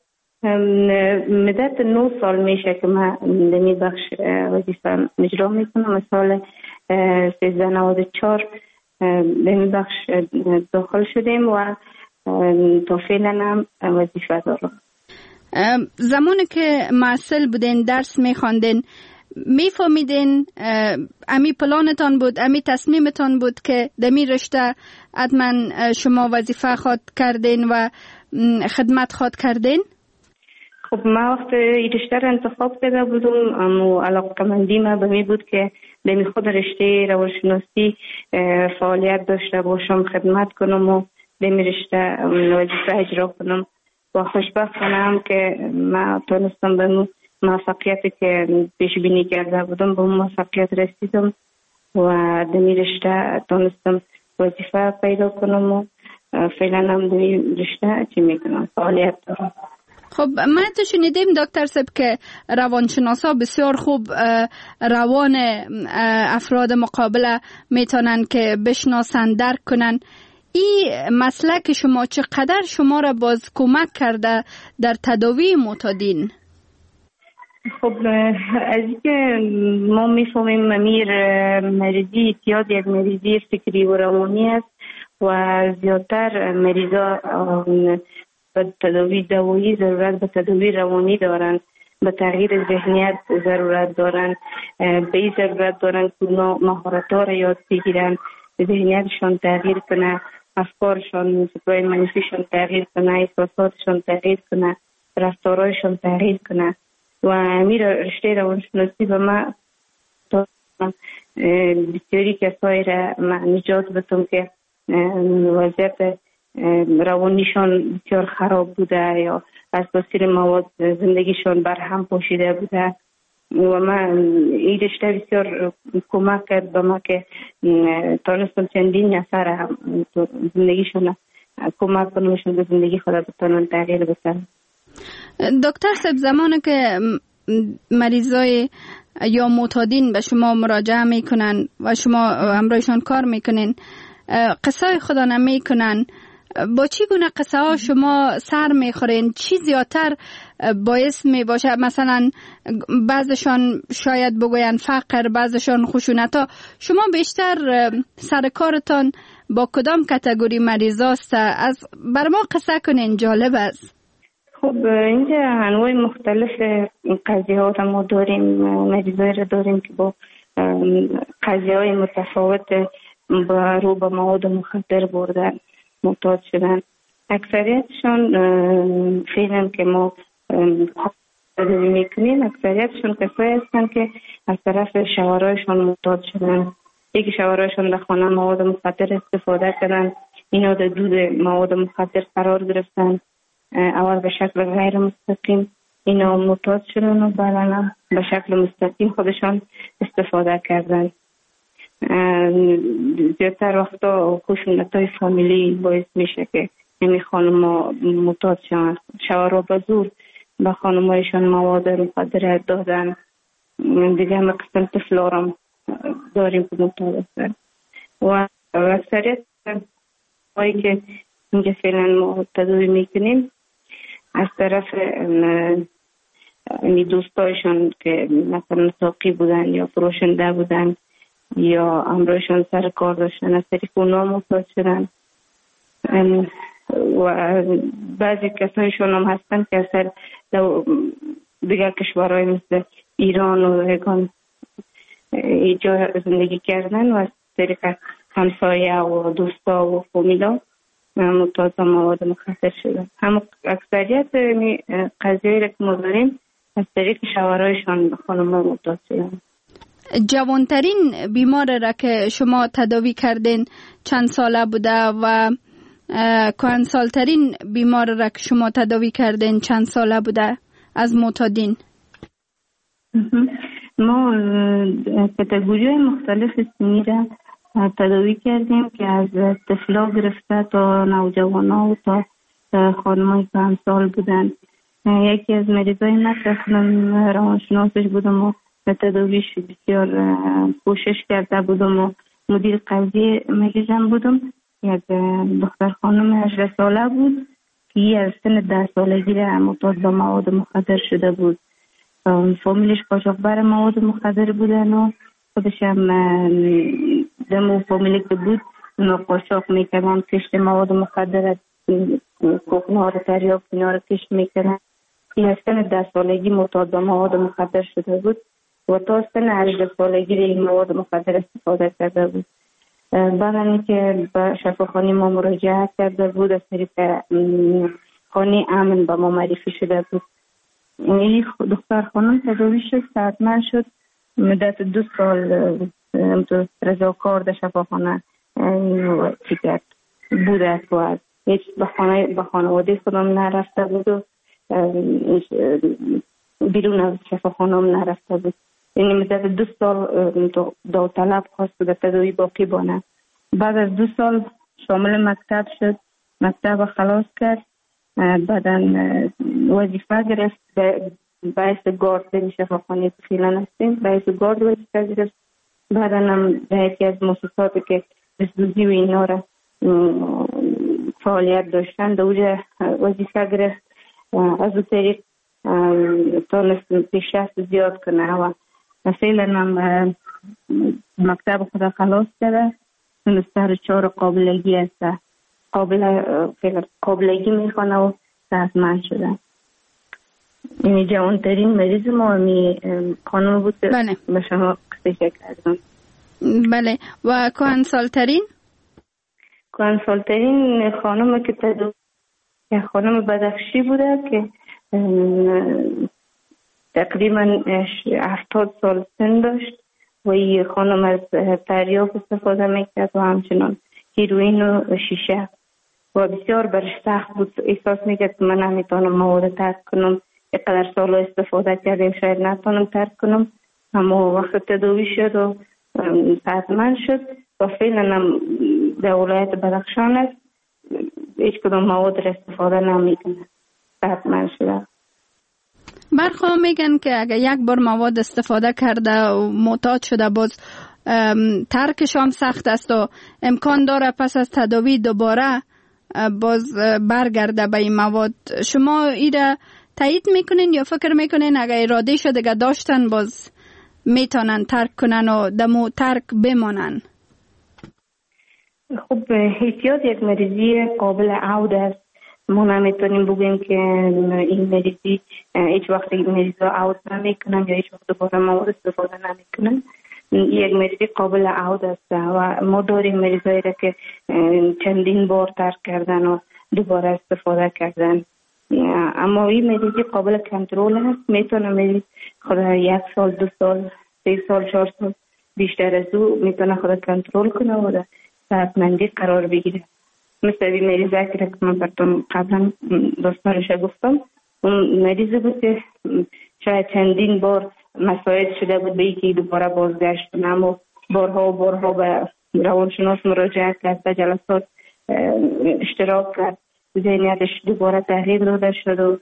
Speaker 19: مدت 9 سال میشه که من در این بخش وظیفه اجرا میکنم. سال 1394 در این بخش داخل شدیم و تا فعلا هم وظیفه دارم.
Speaker 18: زمانی که معسل بودین درس میخواندین میفهمیدین امی پلانتان بود، امی تصمیمتان بود که دمی رشته حتما شما وظیفه خواد کردین و خدمت خواد کردین؟
Speaker 19: خب ما وقت این رشته را انتخاب کرده بودم اما علاقه‌مندی ما به می بود که دمی خود رشته روانشناسی فعالیت داشته باشم، خدمت کنم و دمی رشته وظیفه اجرا کنم و خوشبختانم که ما تونستم به موفقیتی که پیش بینی کرده بودم به موفقیت رسیدم و دمی رشته تونستم وظیفه پیدا کنم و فعلا هم دمی رشته چی میکنم فعالیت دارم.
Speaker 18: خب ما تو شنیدیم دکتر صاحب که روانشناسا بسیار خوب روان افراد مقابله میتونن که بشناسن، درک کنن. این مسلک شما چقدر شما را باز کمک کرده در تداوی معتادین؟
Speaker 19: خب از اینکه ما میفهمیم مریضی اعتیاد یک مریضی فکری و روانی است و زیادتر مریضا به تداوی دوایی ضرورت به تداوی روانی دارند، به تغییر ذهنیت ضرورت دارند، به این ضرورت دارند که اونا مهارت‌ها را یاد بگیرن، ذهنیتشان تغییر کنه، افکارشان سپرای منفیشان تغییر کنه، احساساتشان تغییر کنه، رفتارهایشان تغییر کنه و امیر رشته روانشناسی به ما بسیاری کسایی را نجات بدم که وضعیت روانیشان بسیار خراب بوده یا از تاثیر مواد زندگیشان برهم پاشیده بوده و من این رشته بسیار کمک کرد به ما که تانستم چندین نفر هم زندگیشان کمک کنمشون به زندگی خود بتانن تغییر بتن.
Speaker 18: دکتر صاحب زمانی که مریضای یا معتادین به شما مراجعه میکنن و شما همراهشان کار میکنین قصه خدا نمیکنن، با چی گونه قصه ها شما سر میخورین؟ چی زیادتر باعث می باشه؟ مثلا بعضشان شاید بگوین فقر، بعضشان خشونت ها. شما بیشتر سر کارتان با کدام کاتگوری مریضاست؟ از بر ما قصه کنین، جالب است.
Speaker 19: خب اینجا انواع مختلف قضیه ها ما داریم، مریضایی را داریم که با قضیه های متفاوت رو به مواد مخدر بردن معتاد شدن. اکثریتشان فعلا که ما تداوی میکنیم اکثریتشان کسایی هستن که از طرف شوهرایشان معتاد شدن. یکی شوهرایشان در خانه مواد مخدر استفاده کردن، اینا در دود مواد مخدر قرار گرفتن، اول به شکل غیر مستقیم اینا معتاد شدن و بعدا به شکل مستقیم خودشان استفاده کردن. زیادتر وقتا خشونت‌های فامیلی باعث میشه که این خانم‌ها معتاد شدن. شوهرها به زور به خانم‌هایشان مواد مخدر دادن. دیگه هم قسم طفلارم داریم که معتاد هستن و اکثریت هایی که اینجا فعلا ما تداوی میکنیم از طرف دوستایشان که مثلا ساقی بودن یا فروشنده بودن یا همراهشان سر کار داشتن از طریق اونا معتاد شدن و بعضی کسایشون هم هستن که اصلا دیگر کشورهای مثل ایران و ایگان اینجا زندگی کردن و از طریق همسایه و دوستا و فامیلا معتاد مواد مخدر شدن. هم اکثریت قضیه را که ما داریم از طریق شوهرایشان خانم‌ها معتاد شدن.
Speaker 18: جوانترین بیمار را که شما تداوی کردین چند ساله بوده و کهنسالترین بیمار را که شما تداوی کردین چند ساله بوده از معتادین؟
Speaker 19: ما کاتگوری‌های مختلف سنی را تداوی کردیم که از طفلا گرفته تا نوجوانا و تا خانمای 5 سال بودن. یکی از مریضای من تقریبا روانشناسش بودم و تداویش بسیار کوشش کرده بودم و مدیر قضیه مریضم بودم. یک دختر خانم 18 ساله بود که از سن 10 سالگی معتاد به مواد مخدر شده بود. فامیلش قاچاقبر مواد مخدر بودن و خودش هم دمو فامیلی که بود قاچاق میکردن، کشت مواد مخدر کوکنها رو تریاک اینا رو کشت میکردن. این از سن 10 سالگی معتاد به مواد مخدر شده بود و تا سن 18 سالگی این مواد مخدر استفاده کرده بود. بعد که به شفاخانه ما مراجعه کرده بود از طریق خانه امن به ما معرفی شده بود. این دختر خانم تداوی شد، صحتمند شد، مدت 2 سال رضاکار در شفاخانه چیکرد بوده و هیچ به خانواده خودم نرفته بود و بیرون از شفاخانه هم نرفته بود. یعنی مدت 2 سال داوطلب خواست در تداوی باقی بانه. بعد از 2 سال شامل مکتب شد، مکتب خلاص کرد، بعدا وظیفه گرفت باعث گارد در شفاخانه که فعلا هستیم، باعث گارد وظیفه گرفت. بعدا هم در یکی از مؤسساتی که بسدوزی و اینا را فعالیت داشتن در اونجا وظیفه گرفت. از اون طریق تانست پیشرفت زیاد کنه و فعلا هم مکتب خدا خلاص کرده، سر 4 قابلگی هسته، قابلگی میخوانه و صحتمند شده. این جوانترین مریض ما می خانم بود که به شما قصه کردم.
Speaker 18: بله. و کهنسالترین خانم که خانم بدخشی بوده که تقریبا 70 سال سن داشت و این خانم از تریاک استفاده میکرد و همچنان هیروئین و شیشه و بسیار برش سخت بود. احساس میکرد که من نمیتونم مواد ترک کنم، اینقدر سال استفاده کردیم شاید نتونم ترک کنم. اما وقت تداوی شد و صحتمند شد و فعلا هم در ولایت بدخشان است، هیچ کدام مواد را استفاده نمیکنه، صحتمند شده. برخواه میگن که اگر یک بار مواد استفاده کرده و معتاد شده باز ترکش هم سخت است و امکان داره پس از تداوی دوباره باز برگرده به این مواد. شما ایره تایید میکنین یا فکر میکنین اگر اراده شده که داشتن باز میتونن ترک کنن و دمو ترک بمانن؟
Speaker 19: خب احتیاط یک مریضی قابل عود است. ما نمیتونیم بگیم که این مریضی هیچ وقت این مریضا عود نمیکنن یا هیچ وقت دوباره مواد استفاده نمیکنن. یک مریضی قابل عود است و ما داریم مریضایی را که چندین بار ترک کردن و دوباره استفاده کردن. اما این مریضی قابل کنترل است. میتونه مریض خود 1 سال 2 سال 3 سال 4 سال بیشتر از او میتونه خود کنترل کنه و در صحتمندی قرار بگیره. مثل این مریضه که من براتون قبلا داستانش گفتم، اون مریضه بود که شاید چندین بار مساعد شده بود به اینکه دوباره بازگشت کنه، اما بارها به روانشناس مراجعه کرد، به جلسات اشتراک کرد، ذهنیتش دوباره تغییر داده شد و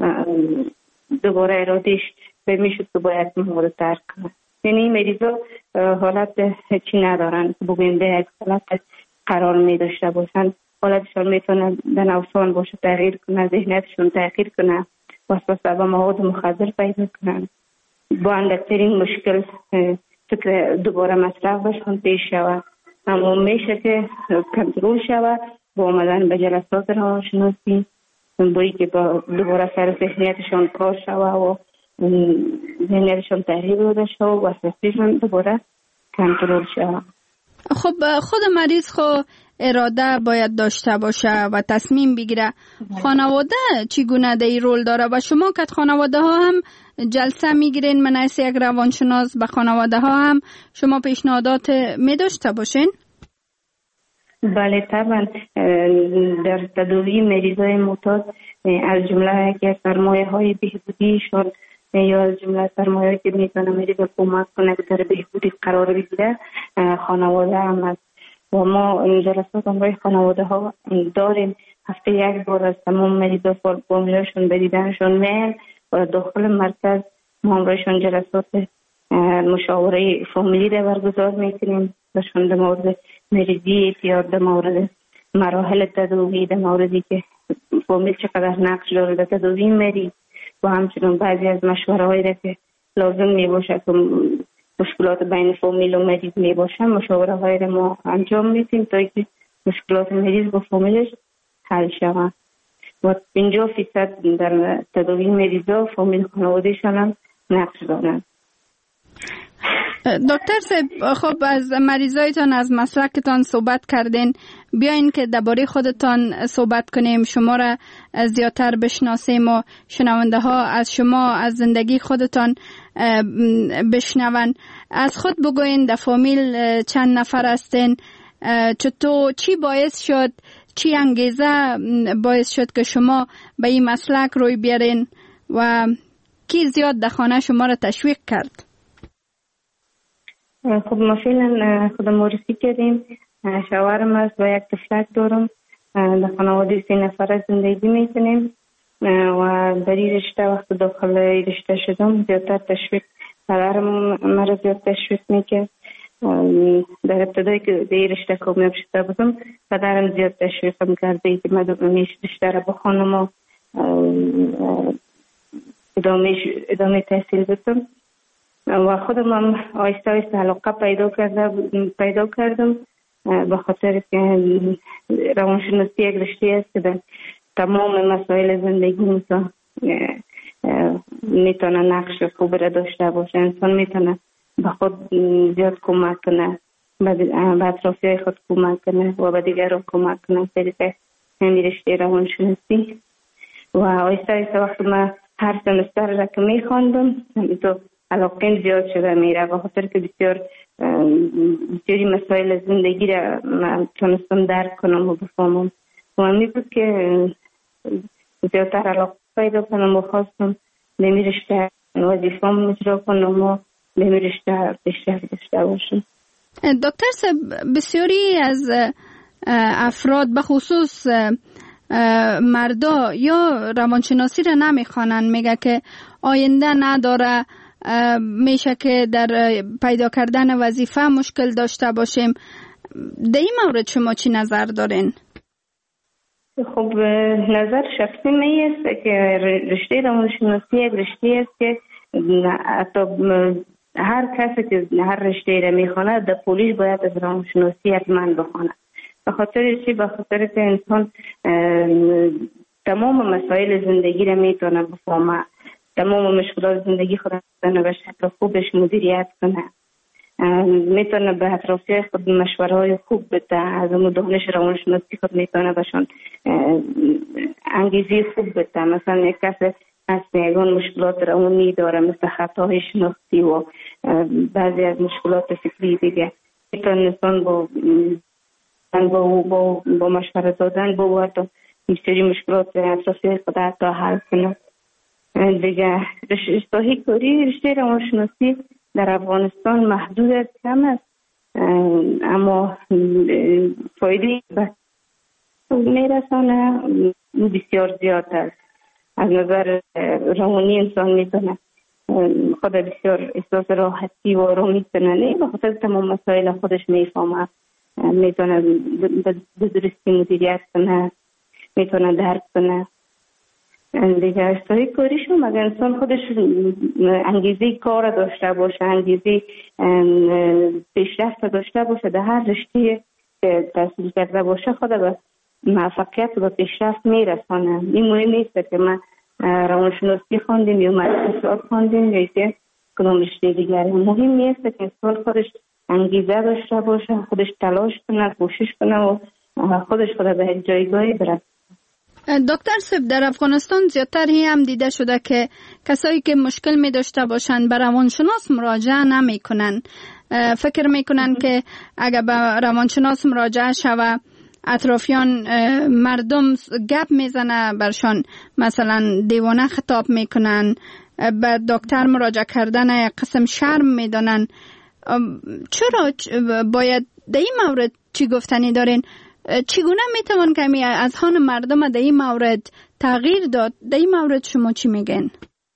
Speaker 19: دوباره ارادهش به میشد که باید مواد ترک کنه. یعنی این مریضا حالت چی ندارن که بگویم به یک حالت قرار می داشته باشن. حالتشان میتونه به نوسان باشه، تغییر کنه، ذهنیتشون تغییر کنه، وسوسه به مواد مخدر پیدا کنن. با اندکترین مشکل فکر دوباره مصرف بشون پیش شود. اما میشه که کنترل شود با آمدن به جلسات روانشناسی، بایی که با دوباره سر ذهنیتشون کار شود و ذهنیتشون تغییر داده شود و وسوسهشون دوباره کنترل شود.
Speaker 18: خب خود مریض خود اراده باید داشته باشه و تصمیم بگیره. خانواده چگونه در این رول داره و شما که خانواده ها هم جلسه میگیرین من از یک روانشناس به خانواده ها هم شما پیشنهادات می داشته باشین؟
Speaker 19: بله طبعا. در تداوی مریضای معتاد از جمله که سرمایه های بهبودیشون یا از جمله سرمایه که میتونه مریض کمک کنه که در بهبودی قرار بگیره، خانواده هم از و ما این جلسات همراه خانواده ها داریم. هفته یک بار از تمام مریضا فامیلاشون به دیدنشون میل و داخل مرکز ما همراهشون جلسات مشاوره فامیلی را برگزار میکنیم بهشون در مورد مریضی اعتیاد، در مورد مراحل تداوی، در موردی که فامیل چقدر نقش داره در تداوی مریض و همچنین بعضی از مشوره هایی را که لازم می باشه که مشکلات بین فامیل و مریض می باشه مشاوره هایی را ما انجام میدیم تا که مشکلات مریض با فامیلش حل شود و 50% در تداوی مریضا فامیل خانوادهشان هم نقش دارند.
Speaker 18: دکتر صاحب، خب از مریضایتان از مسلکتان صحبت کردین، بیاین که درباره خودتان صحبت کنیم، شما را زیادتر بشناسیم و شنونده ها از شما از زندگی خودتان بشنون. از خود بگوین در فامیل چند نفر هستین؟ چطور چی باعث شد، چی انگیزه باعث شد که شما به این مسلک روی بیارین و کی زیاد در خانه شما را تشویق کرد؟
Speaker 19: خب ما فعلا خود معرفی کردیم. شوهرم است و یک طفلک دارم. در خانواده 3 نفره زندگی میکنیم و در این رشته وقت داخل رشته شدم زیادتر تشویق پدرم مرا زیاد تشویق میکرد. در ابتدایی که در این رشته کامیاب شده بودم پدرم زیاد تشویقم کرده که من رشته را بخوانم و ادامه تحصیل بدم و خودم هم آیسته آیسته علاقه پیدا کردم به خاطر که روانشناسی یک رشته است که در تمام مسائل زندگی میتونه نقش خوب را داشته باشه. انسان میتونه به خود زیاد کمک کنه، به اطرافیای خود کمک کنه و به دیگران کمک کنه طریقه همین رشته روانشناسی. و آیسته آیسته وقتی من هر سمستر را که میخواندم تو علاقه زیاد شده میره به خاطر که بسیاری مسائل زندگی را من تونستم درک کنم و بفهمم و همی بود که زیادتر علاقه پیدا کنم و خواستم به رشته وظیفه‌ام اجرا کنم و به رشته پیشرفت داشته باشم.
Speaker 18: دکتر صاحب، بسیاری از افراد به خصوص مردا یا روانشناسی را نمیخوانند، میگه که آینده نداره، میشه که در پیدا کردن وظیفه مشکل داشته باشیم. در این مورد شما چی نظر دارین؟
Speaker 19: خب نظر شخصی می است که رشته روانشناسی یک رشته است که حتی هر کسی که هر رشته را میخونه در پولیس باید از روانشناسی حتما بخونه. به خاطر چی؟ به خاطر که انسان تمام مسائل زندگی را میتونه بفهمه، تمام مشکلات زندگی خود را به شکل خوبش مدیریت کنه، میتونه به اطرافیای خود مشوره های خوب بده، از اون دانش روانشناسی خود میتونه بهشون انگیزه خوب بده. مثلا یک کس از یگان مشکلات روانی داره مثل خطاهای شناختی و بعضی از مشکلات فکری دیگه، میتونه انسان با مشوره دادن با بسیاری مشکلات اطرافیای خود حتی حل کنه. دیگه رشته کاری رشته روانشناسی در افغانستان محدود است، کم است، اما فایده به میرسانه بسیار زیاد است. از نظر روانی انسان میتونه خود بسیار احساس راحتی و آرامی کنه، به خاطر تمام مسائل خودش میفهمه، میتونه به درستی مدیریت کنه، میتونه درک کنه. دیگه اشتهای کاریشون اگر انسان خودش انگیزه کار داشته باشه، انگیزه پیشرفت داشته باشه در هر رشته که تحصیل کرده باشه خود به موفقیت و پیشرفت میرسانه. این مهم نیست که من روانشناسی خواندیم یا اقتصاد خواندیم یا که کدام رشته دیگری. مهم نیست که انسان خودش انگیزه داشته باشه، خودش تلاش کنه، کوشش کنه و خودش خود به جایگاهی برسه.
Speaker 18: دکتر صاحب، در افغانستان زیادتر هم دیده شده که کسایی که مشکل می داشته باشند به روانشناس مراجعه نمی کنن. فکر می کنن که اگر به روانشناس مراجعه شود اطرافیان مردم گپ میزنه برشان، مثلا دیوانه خطاب میکنن، به دکتر مراجعه کردن یک قسم شرم میدانن. چرا باید در این مورد چی گفتنی دارین؟ چگونه میتوان کمی از هان مردم در این مورد تغییر داد؟ در این مورد شما چی میگن؟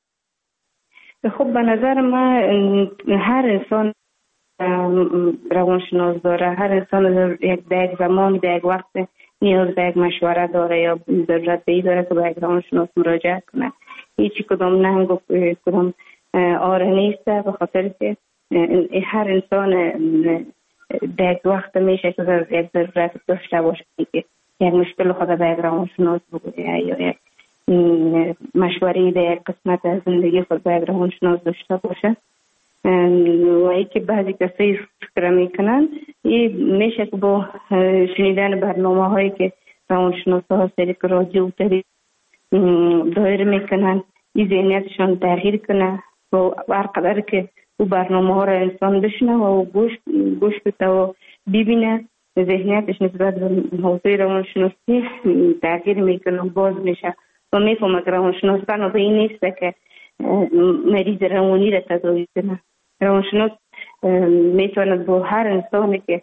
Speaker 19: خب به نظر من هر انسان روانشناس داره. هر انسان در یک زمانی در یک وقت نیاز به یک مشوره داره یا ضرورت به این داره که به یک روانشناس مراجعه کنه. هیچی کدام ننگ و کدام آره نیست، به خاطر که هر انسان در یک وقت میشه که یک ضرورت داشته باشه که یک مشکل خود به یک روانشناس بگویه یا یک مشوره در یک قسمت از زندگی خود به یک روانشناس داشته باشه. و ای که بعضی کسی فکر میکنن میشه که با شنیدن برنامه هایی که روانشناس ها سریع رادیو و تلویزیون دایر میکنن این ذهنیتشان تغییر کنه و هر قدر که او برنامه ها را انسان بشنه و گوش بده و ببینه ذهنیتش نسبت به حوزه روانشناسی تغییر میکنه و باز میشه و میفهمه که روانشناس بنا به این نیست که مریض روانی را تداوی کنه. روانشناس میتواند با هر انسانی که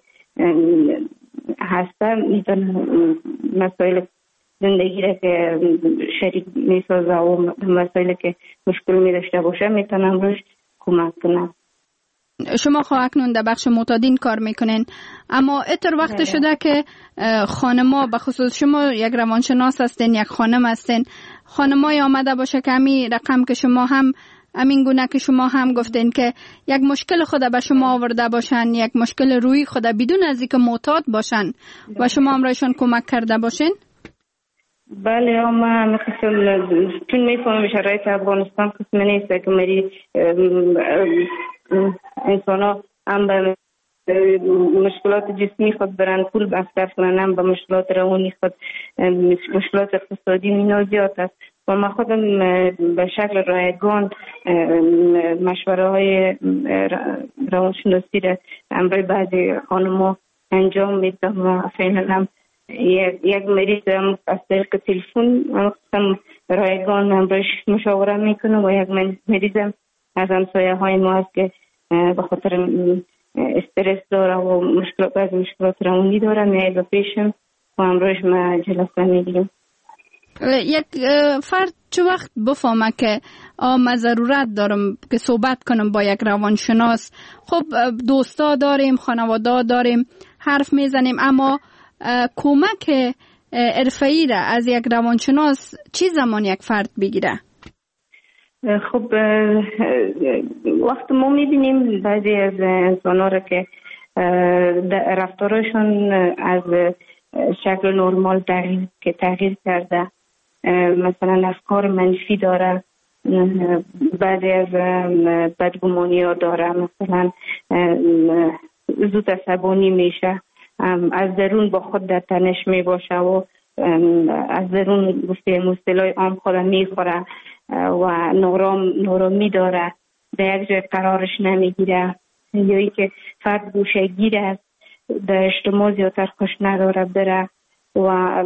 Speaker 19: هسته میتونه مسائل زندگی را که شریک میسازه و مسائل که مشکل میداشته باشه میتونه روش کمک کنه.
Speaker 18: شما خب اکنون در بخش معتادین کار میکنین، اما اتر وقت شده که خانما به خصوص شما یک روانشناس هستین، یک خانم هستین، خانمای آمده باشه که همین رقم که شما هم همین گونه که شما هم گفتین که یک مشکل خود به شما آورده باشن، یک مشکل روی خود بدون از اینکه معتاد باشن و شما هم رایشان کمک کرده باشین؟
Speaker 19: بله، ما چون میفهمم شرایط افغانستان قسم نیست که مریض انسان ها هم به مشکلات جسمی خود برن پول مصرف کنن، هم به مشکلات روانی خود، مشکلات اقتصادی اینا زیاد است و ما خودم به شکل رایگان مشوره های روانشناسی را همراه بعضی خانم‌ها انجام میدم و فعلا هم یک مریض هم از طریق تلفن هم رایگان همراهش مشاوره میکنم و یک مریض هم از همسایه های ما هست که به خاطر استرس داره و مشکلات روانی داره میاد و پیشم و همراهش ما جلسه میگیریم.
Speaker 18: یک فرد چه وقت بفهمه که من ضرورت دارم که صحبت کنم با یک روانشناس؟ خب دوستا داریم، خانواده داریم، حرف میزنیم، اما کمک حرفه‌ای را از یک روانشناس چی زمان یک فرد بگیره؟
Speaker 19: خب وقت ما میبینیم بعضی از انسان‌ها را که رفتارشون از شکل نرمال تغییر کرده، مثلا افکار منفی داره، بعضی از بدگمانی ها داره، مثلا زود عصبانی میشه، از درون با خود در تنش می باشه و از درون گفته مصطلح عام خود میخوره و نارامی داره، به یک جای قرارش نمیگیره، یا ای که فرد گوشه گیر است، در اجتماع زیادتر خوش نداره بره و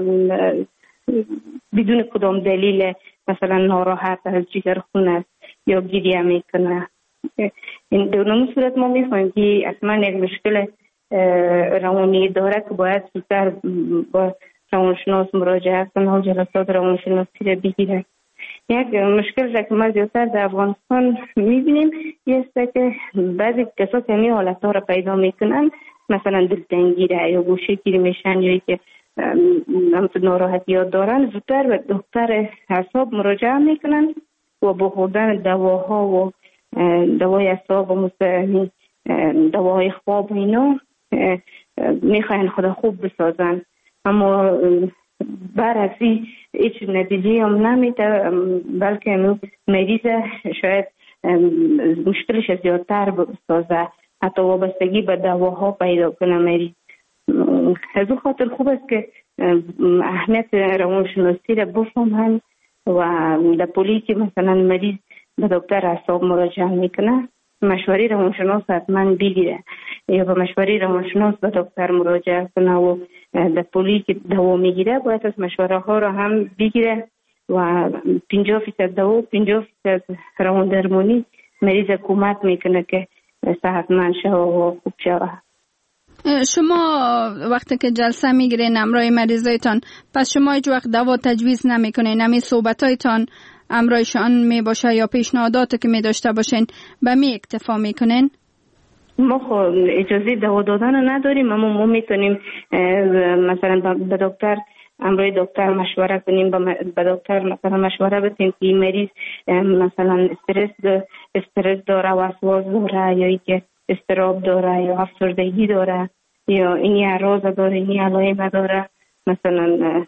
Speaker 19: بدون کدام دلیل مثلا ناراحت از جگرخون است یا گریه میکنه. این در صورت ما میفهمیم که اصلا یک مشکل روانی داره که باید زودتر با روانشناس مراجعه کنه و جلسات روانشناسی را بگیره. یک مشکل را که ما زیادتر در افغانستان میبینیم است که بعضی کسا که همین حالت ها را پیدا میکنن، مثلا دلتنگی را یا گوشه گیری میشن یا که ناراحتی ها دارن، زودتر به دکتر اعصاب مراجعه میکنن و با خوردن دواها و دوای اعصاب و دواهای خواب و اینا میخواین خدا خوب بسازن، اما برعکسی هیچ نتیجه هم نمیده، بلکه مریض شاید مشکلش زیادتر بسازه، حتی وابستگی به دواها پیدا کنه مریض. از اون خاطر خوب است که اهمیت روانشناسی را بفهمن و در پولی که مثلا مریض به دکتر اعصاب مراجعه میکنه، مشوره روانشناس حتما بگیره یا به مشوره روانشناس به دکتر مراجعه کنه و در پولی که دوا میگیره باید از مشوره ها را هم بگیره و 50% دوا 50% روان درمانی مریض کمک میکنه که صحتمند شه و خوب شه.
Speaker 18: شما وقتی که جلسه میگیرین همراه مریضایتان، پس شما هیچ وقت دوا تجویز نمیکنین؟ همین صحبتایتان همراهشان می باشه یا پیشنهاداتی که می داشته باشین به می اکتفا میکنین؟
Speaker 19: ما خب اجازه دوا دادن نداریم، اما ما میتونیم مثلا به دکتر همراه دکتر مشوره کنیم، به دکتر مثلا مشوره بدیم که مریض مثلا استرس داره، وسواس داره، یا اینکه اضطراب داره، یا افسردگی داره، یا این اعراض داره، این علائم داره، مثلا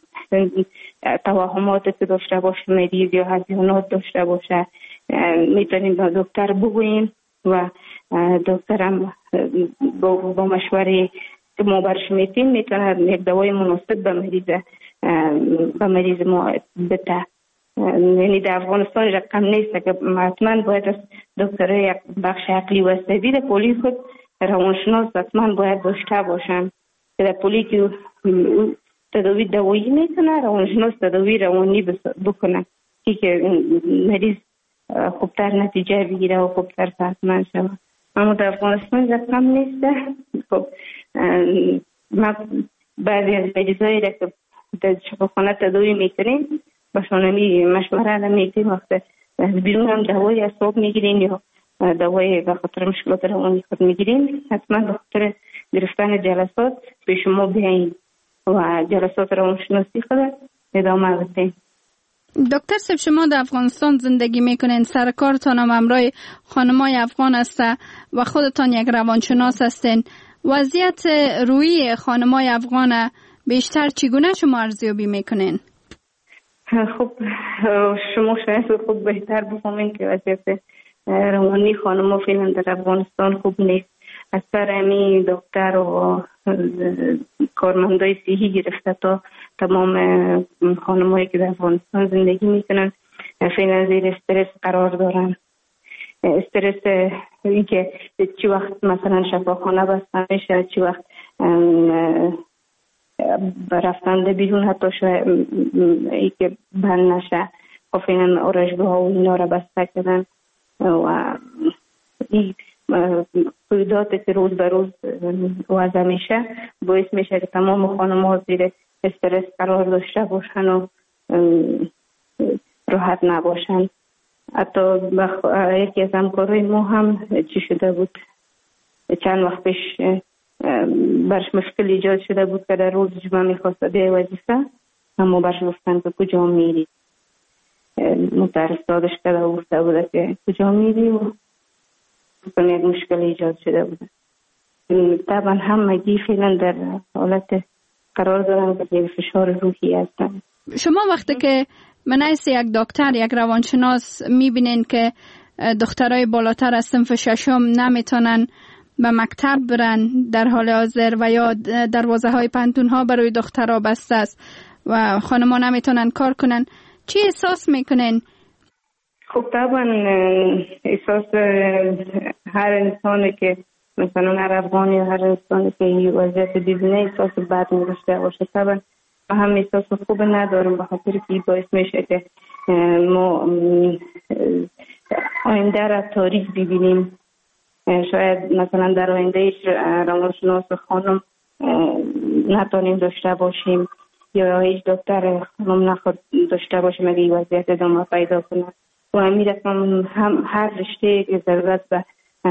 Speaker 19: توهمات که داشته باشه مریض یا هزیانات داشته باشه، میتونیم به دکتر بگوییم و دکتر هم با مشوره که ما برش میتیم میتونه یک دوای مناسب به مریض ما بده. یعنی در افغانستان رقم نیست که حتما باید از دکتر یک بخش عقلی و عصبی در پولی خود روانشناس حتما باید داشته باشن که در پولی که تداوی دوایی میکنه روانشناس تداوی روانی بکنه که مریض خوبتر نتیجه بگیره و خوبتر صحتمند شود. اما در افغانستان رقم نیست. خب ما بعضی از مریضایی را که در شفاخانه تداوی میکنیم باشون مشوره نمیدیم، وقتی از بیرون هم دوای اعصاب میگیریم یا دوای به خاطر مشکلات روانی خود میگیریم، حتما به خاطر گرفتن جلسات پیش ما بیاییم و جلسات روانشناسی خود ادامه بدیم.
Speaker 18: دکتر صاحب، شما در افغانستان زندگی میکنین، سرکارتان هم همراه خانمای افغان است و خودتان یک روانشناس هستین. وضعیت روحی خانمای افغان بیشتر چگونه شما ارزیابی میکنین؟
Speaker 19: خب شما شاید خوب بهتر بفهمین که وضعیت روانی خانم‌ها فعلا در افغانستان خوب نیست. از سر امی دکتر و کارمندای صحی گرفته تا تمام خانم‌هایی که در افغانستان زندگی میکنن فعلا زیر استرس قرار دارن. استرس این که چی وقت مثلا شفاخانه بسته میشه، چی وقت رفتن بیرون حتی شاید ای که بند نشه، فعلا آرایشگاه ها و اینا را بسته کردن و این قیوداتی که روز به روز وضع میشه باعث میشه که تمام خانم ها زیر استرس قرار داشته باشن و راحت نباشن. حتی یکی از همکارای ما هم چی شده بود، چند وقت پیش برش مشکل ایجاد شده بود که در روز جمعه میخواسته به وظیفه، اما برش گفتن که کجا میری، مترسادش کرده و گفته بوده که کجا میری و یک مشکل ایجاد شده بوده. طبعا همگی فعلا در حالت قرار دارن که فشار روحی هستن.
Speaker 18: شما وقتی که منعیس یک دکتر، یک روانشناس میبینین که دخترای بالاتر از صنف ششم نمیتونن به مکتب برن در حال حاضر و یا دروازه های پانتون ها برای دخترها بسته است و خانم‌ها نمیتونن کار کنن، چی احساس میکنین؟
Speaker 19: خب طبعا احساس هر انسانی که مثلا هر افغانی یا هر انسانی که این وضعیت دیدنه احساس بد می‌داشته باشه، طبعا هم احساس خوب ندارم به خاطر که باعث میشه که ما آینده را تاریک ببینیم. شاید مثلا در آینده روانشناس خانم نتونیم داشته باشیم یا هیچ دکتر خانم نخواد داشته باشیم اگه این وضعیت ادامه پیدا کنه و همین رقم هم هر رشته که ضرورت به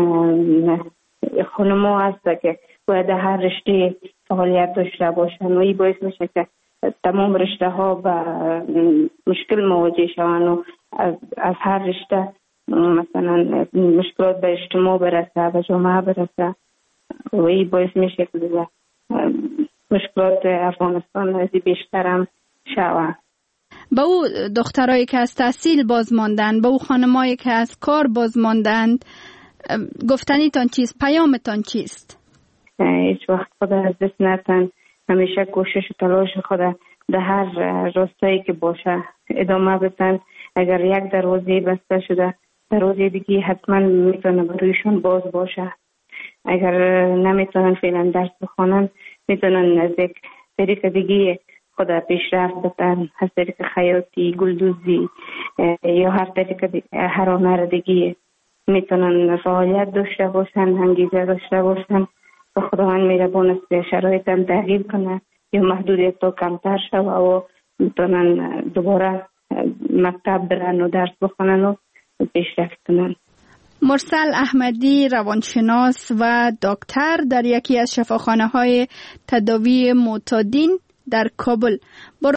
Speaker 19: خانم ها هست که باید هر رشته فعالیت داشته باشن و این باعث میشه که تمام رشته ها به مشکل مواجه شوند و از هر رشته مثلا مشکلات به اجتماع برسه، به جامعه برسه و این باعث میشه که مشکلات افغانستان از بیشتر هم شود.
Speaker 18: به او دخترایی که از تحصیل باز ماندند، به او خانمایی که از کار باز ماندند، گفتنیتان چیست؟ پیامتان چیست؟
Speaker 19: هیچ وقت خود از دست نتن، همیشه کوشش و تلاش خود در هر راستایی که باشه ادامه بدن. اگر یک دروازه بسته شده دروازه دیگه حتما میتونه برویشون باز باشه. اگر نمیتونن فعلا درس بخونن میتونن از یک طریق دیگه خود پیشرفت بدن، از طریق خیاطی، گلدوزی یا هر طریق هر هنر دیگه میتونن فعالیت داشته باشن، انگیزه داشته باشن و خداوند مهربان است شرایط هم تغییر کنه یا محدودیت تا کمتر شد و میتونن دوباره مکتب برن و درس بخونن و پیشرفت کنن.
Speaker 18: مرسل احمدی روانشناس و دکتر در یکی از شفاخانه‌های تداوی معتادین در کابل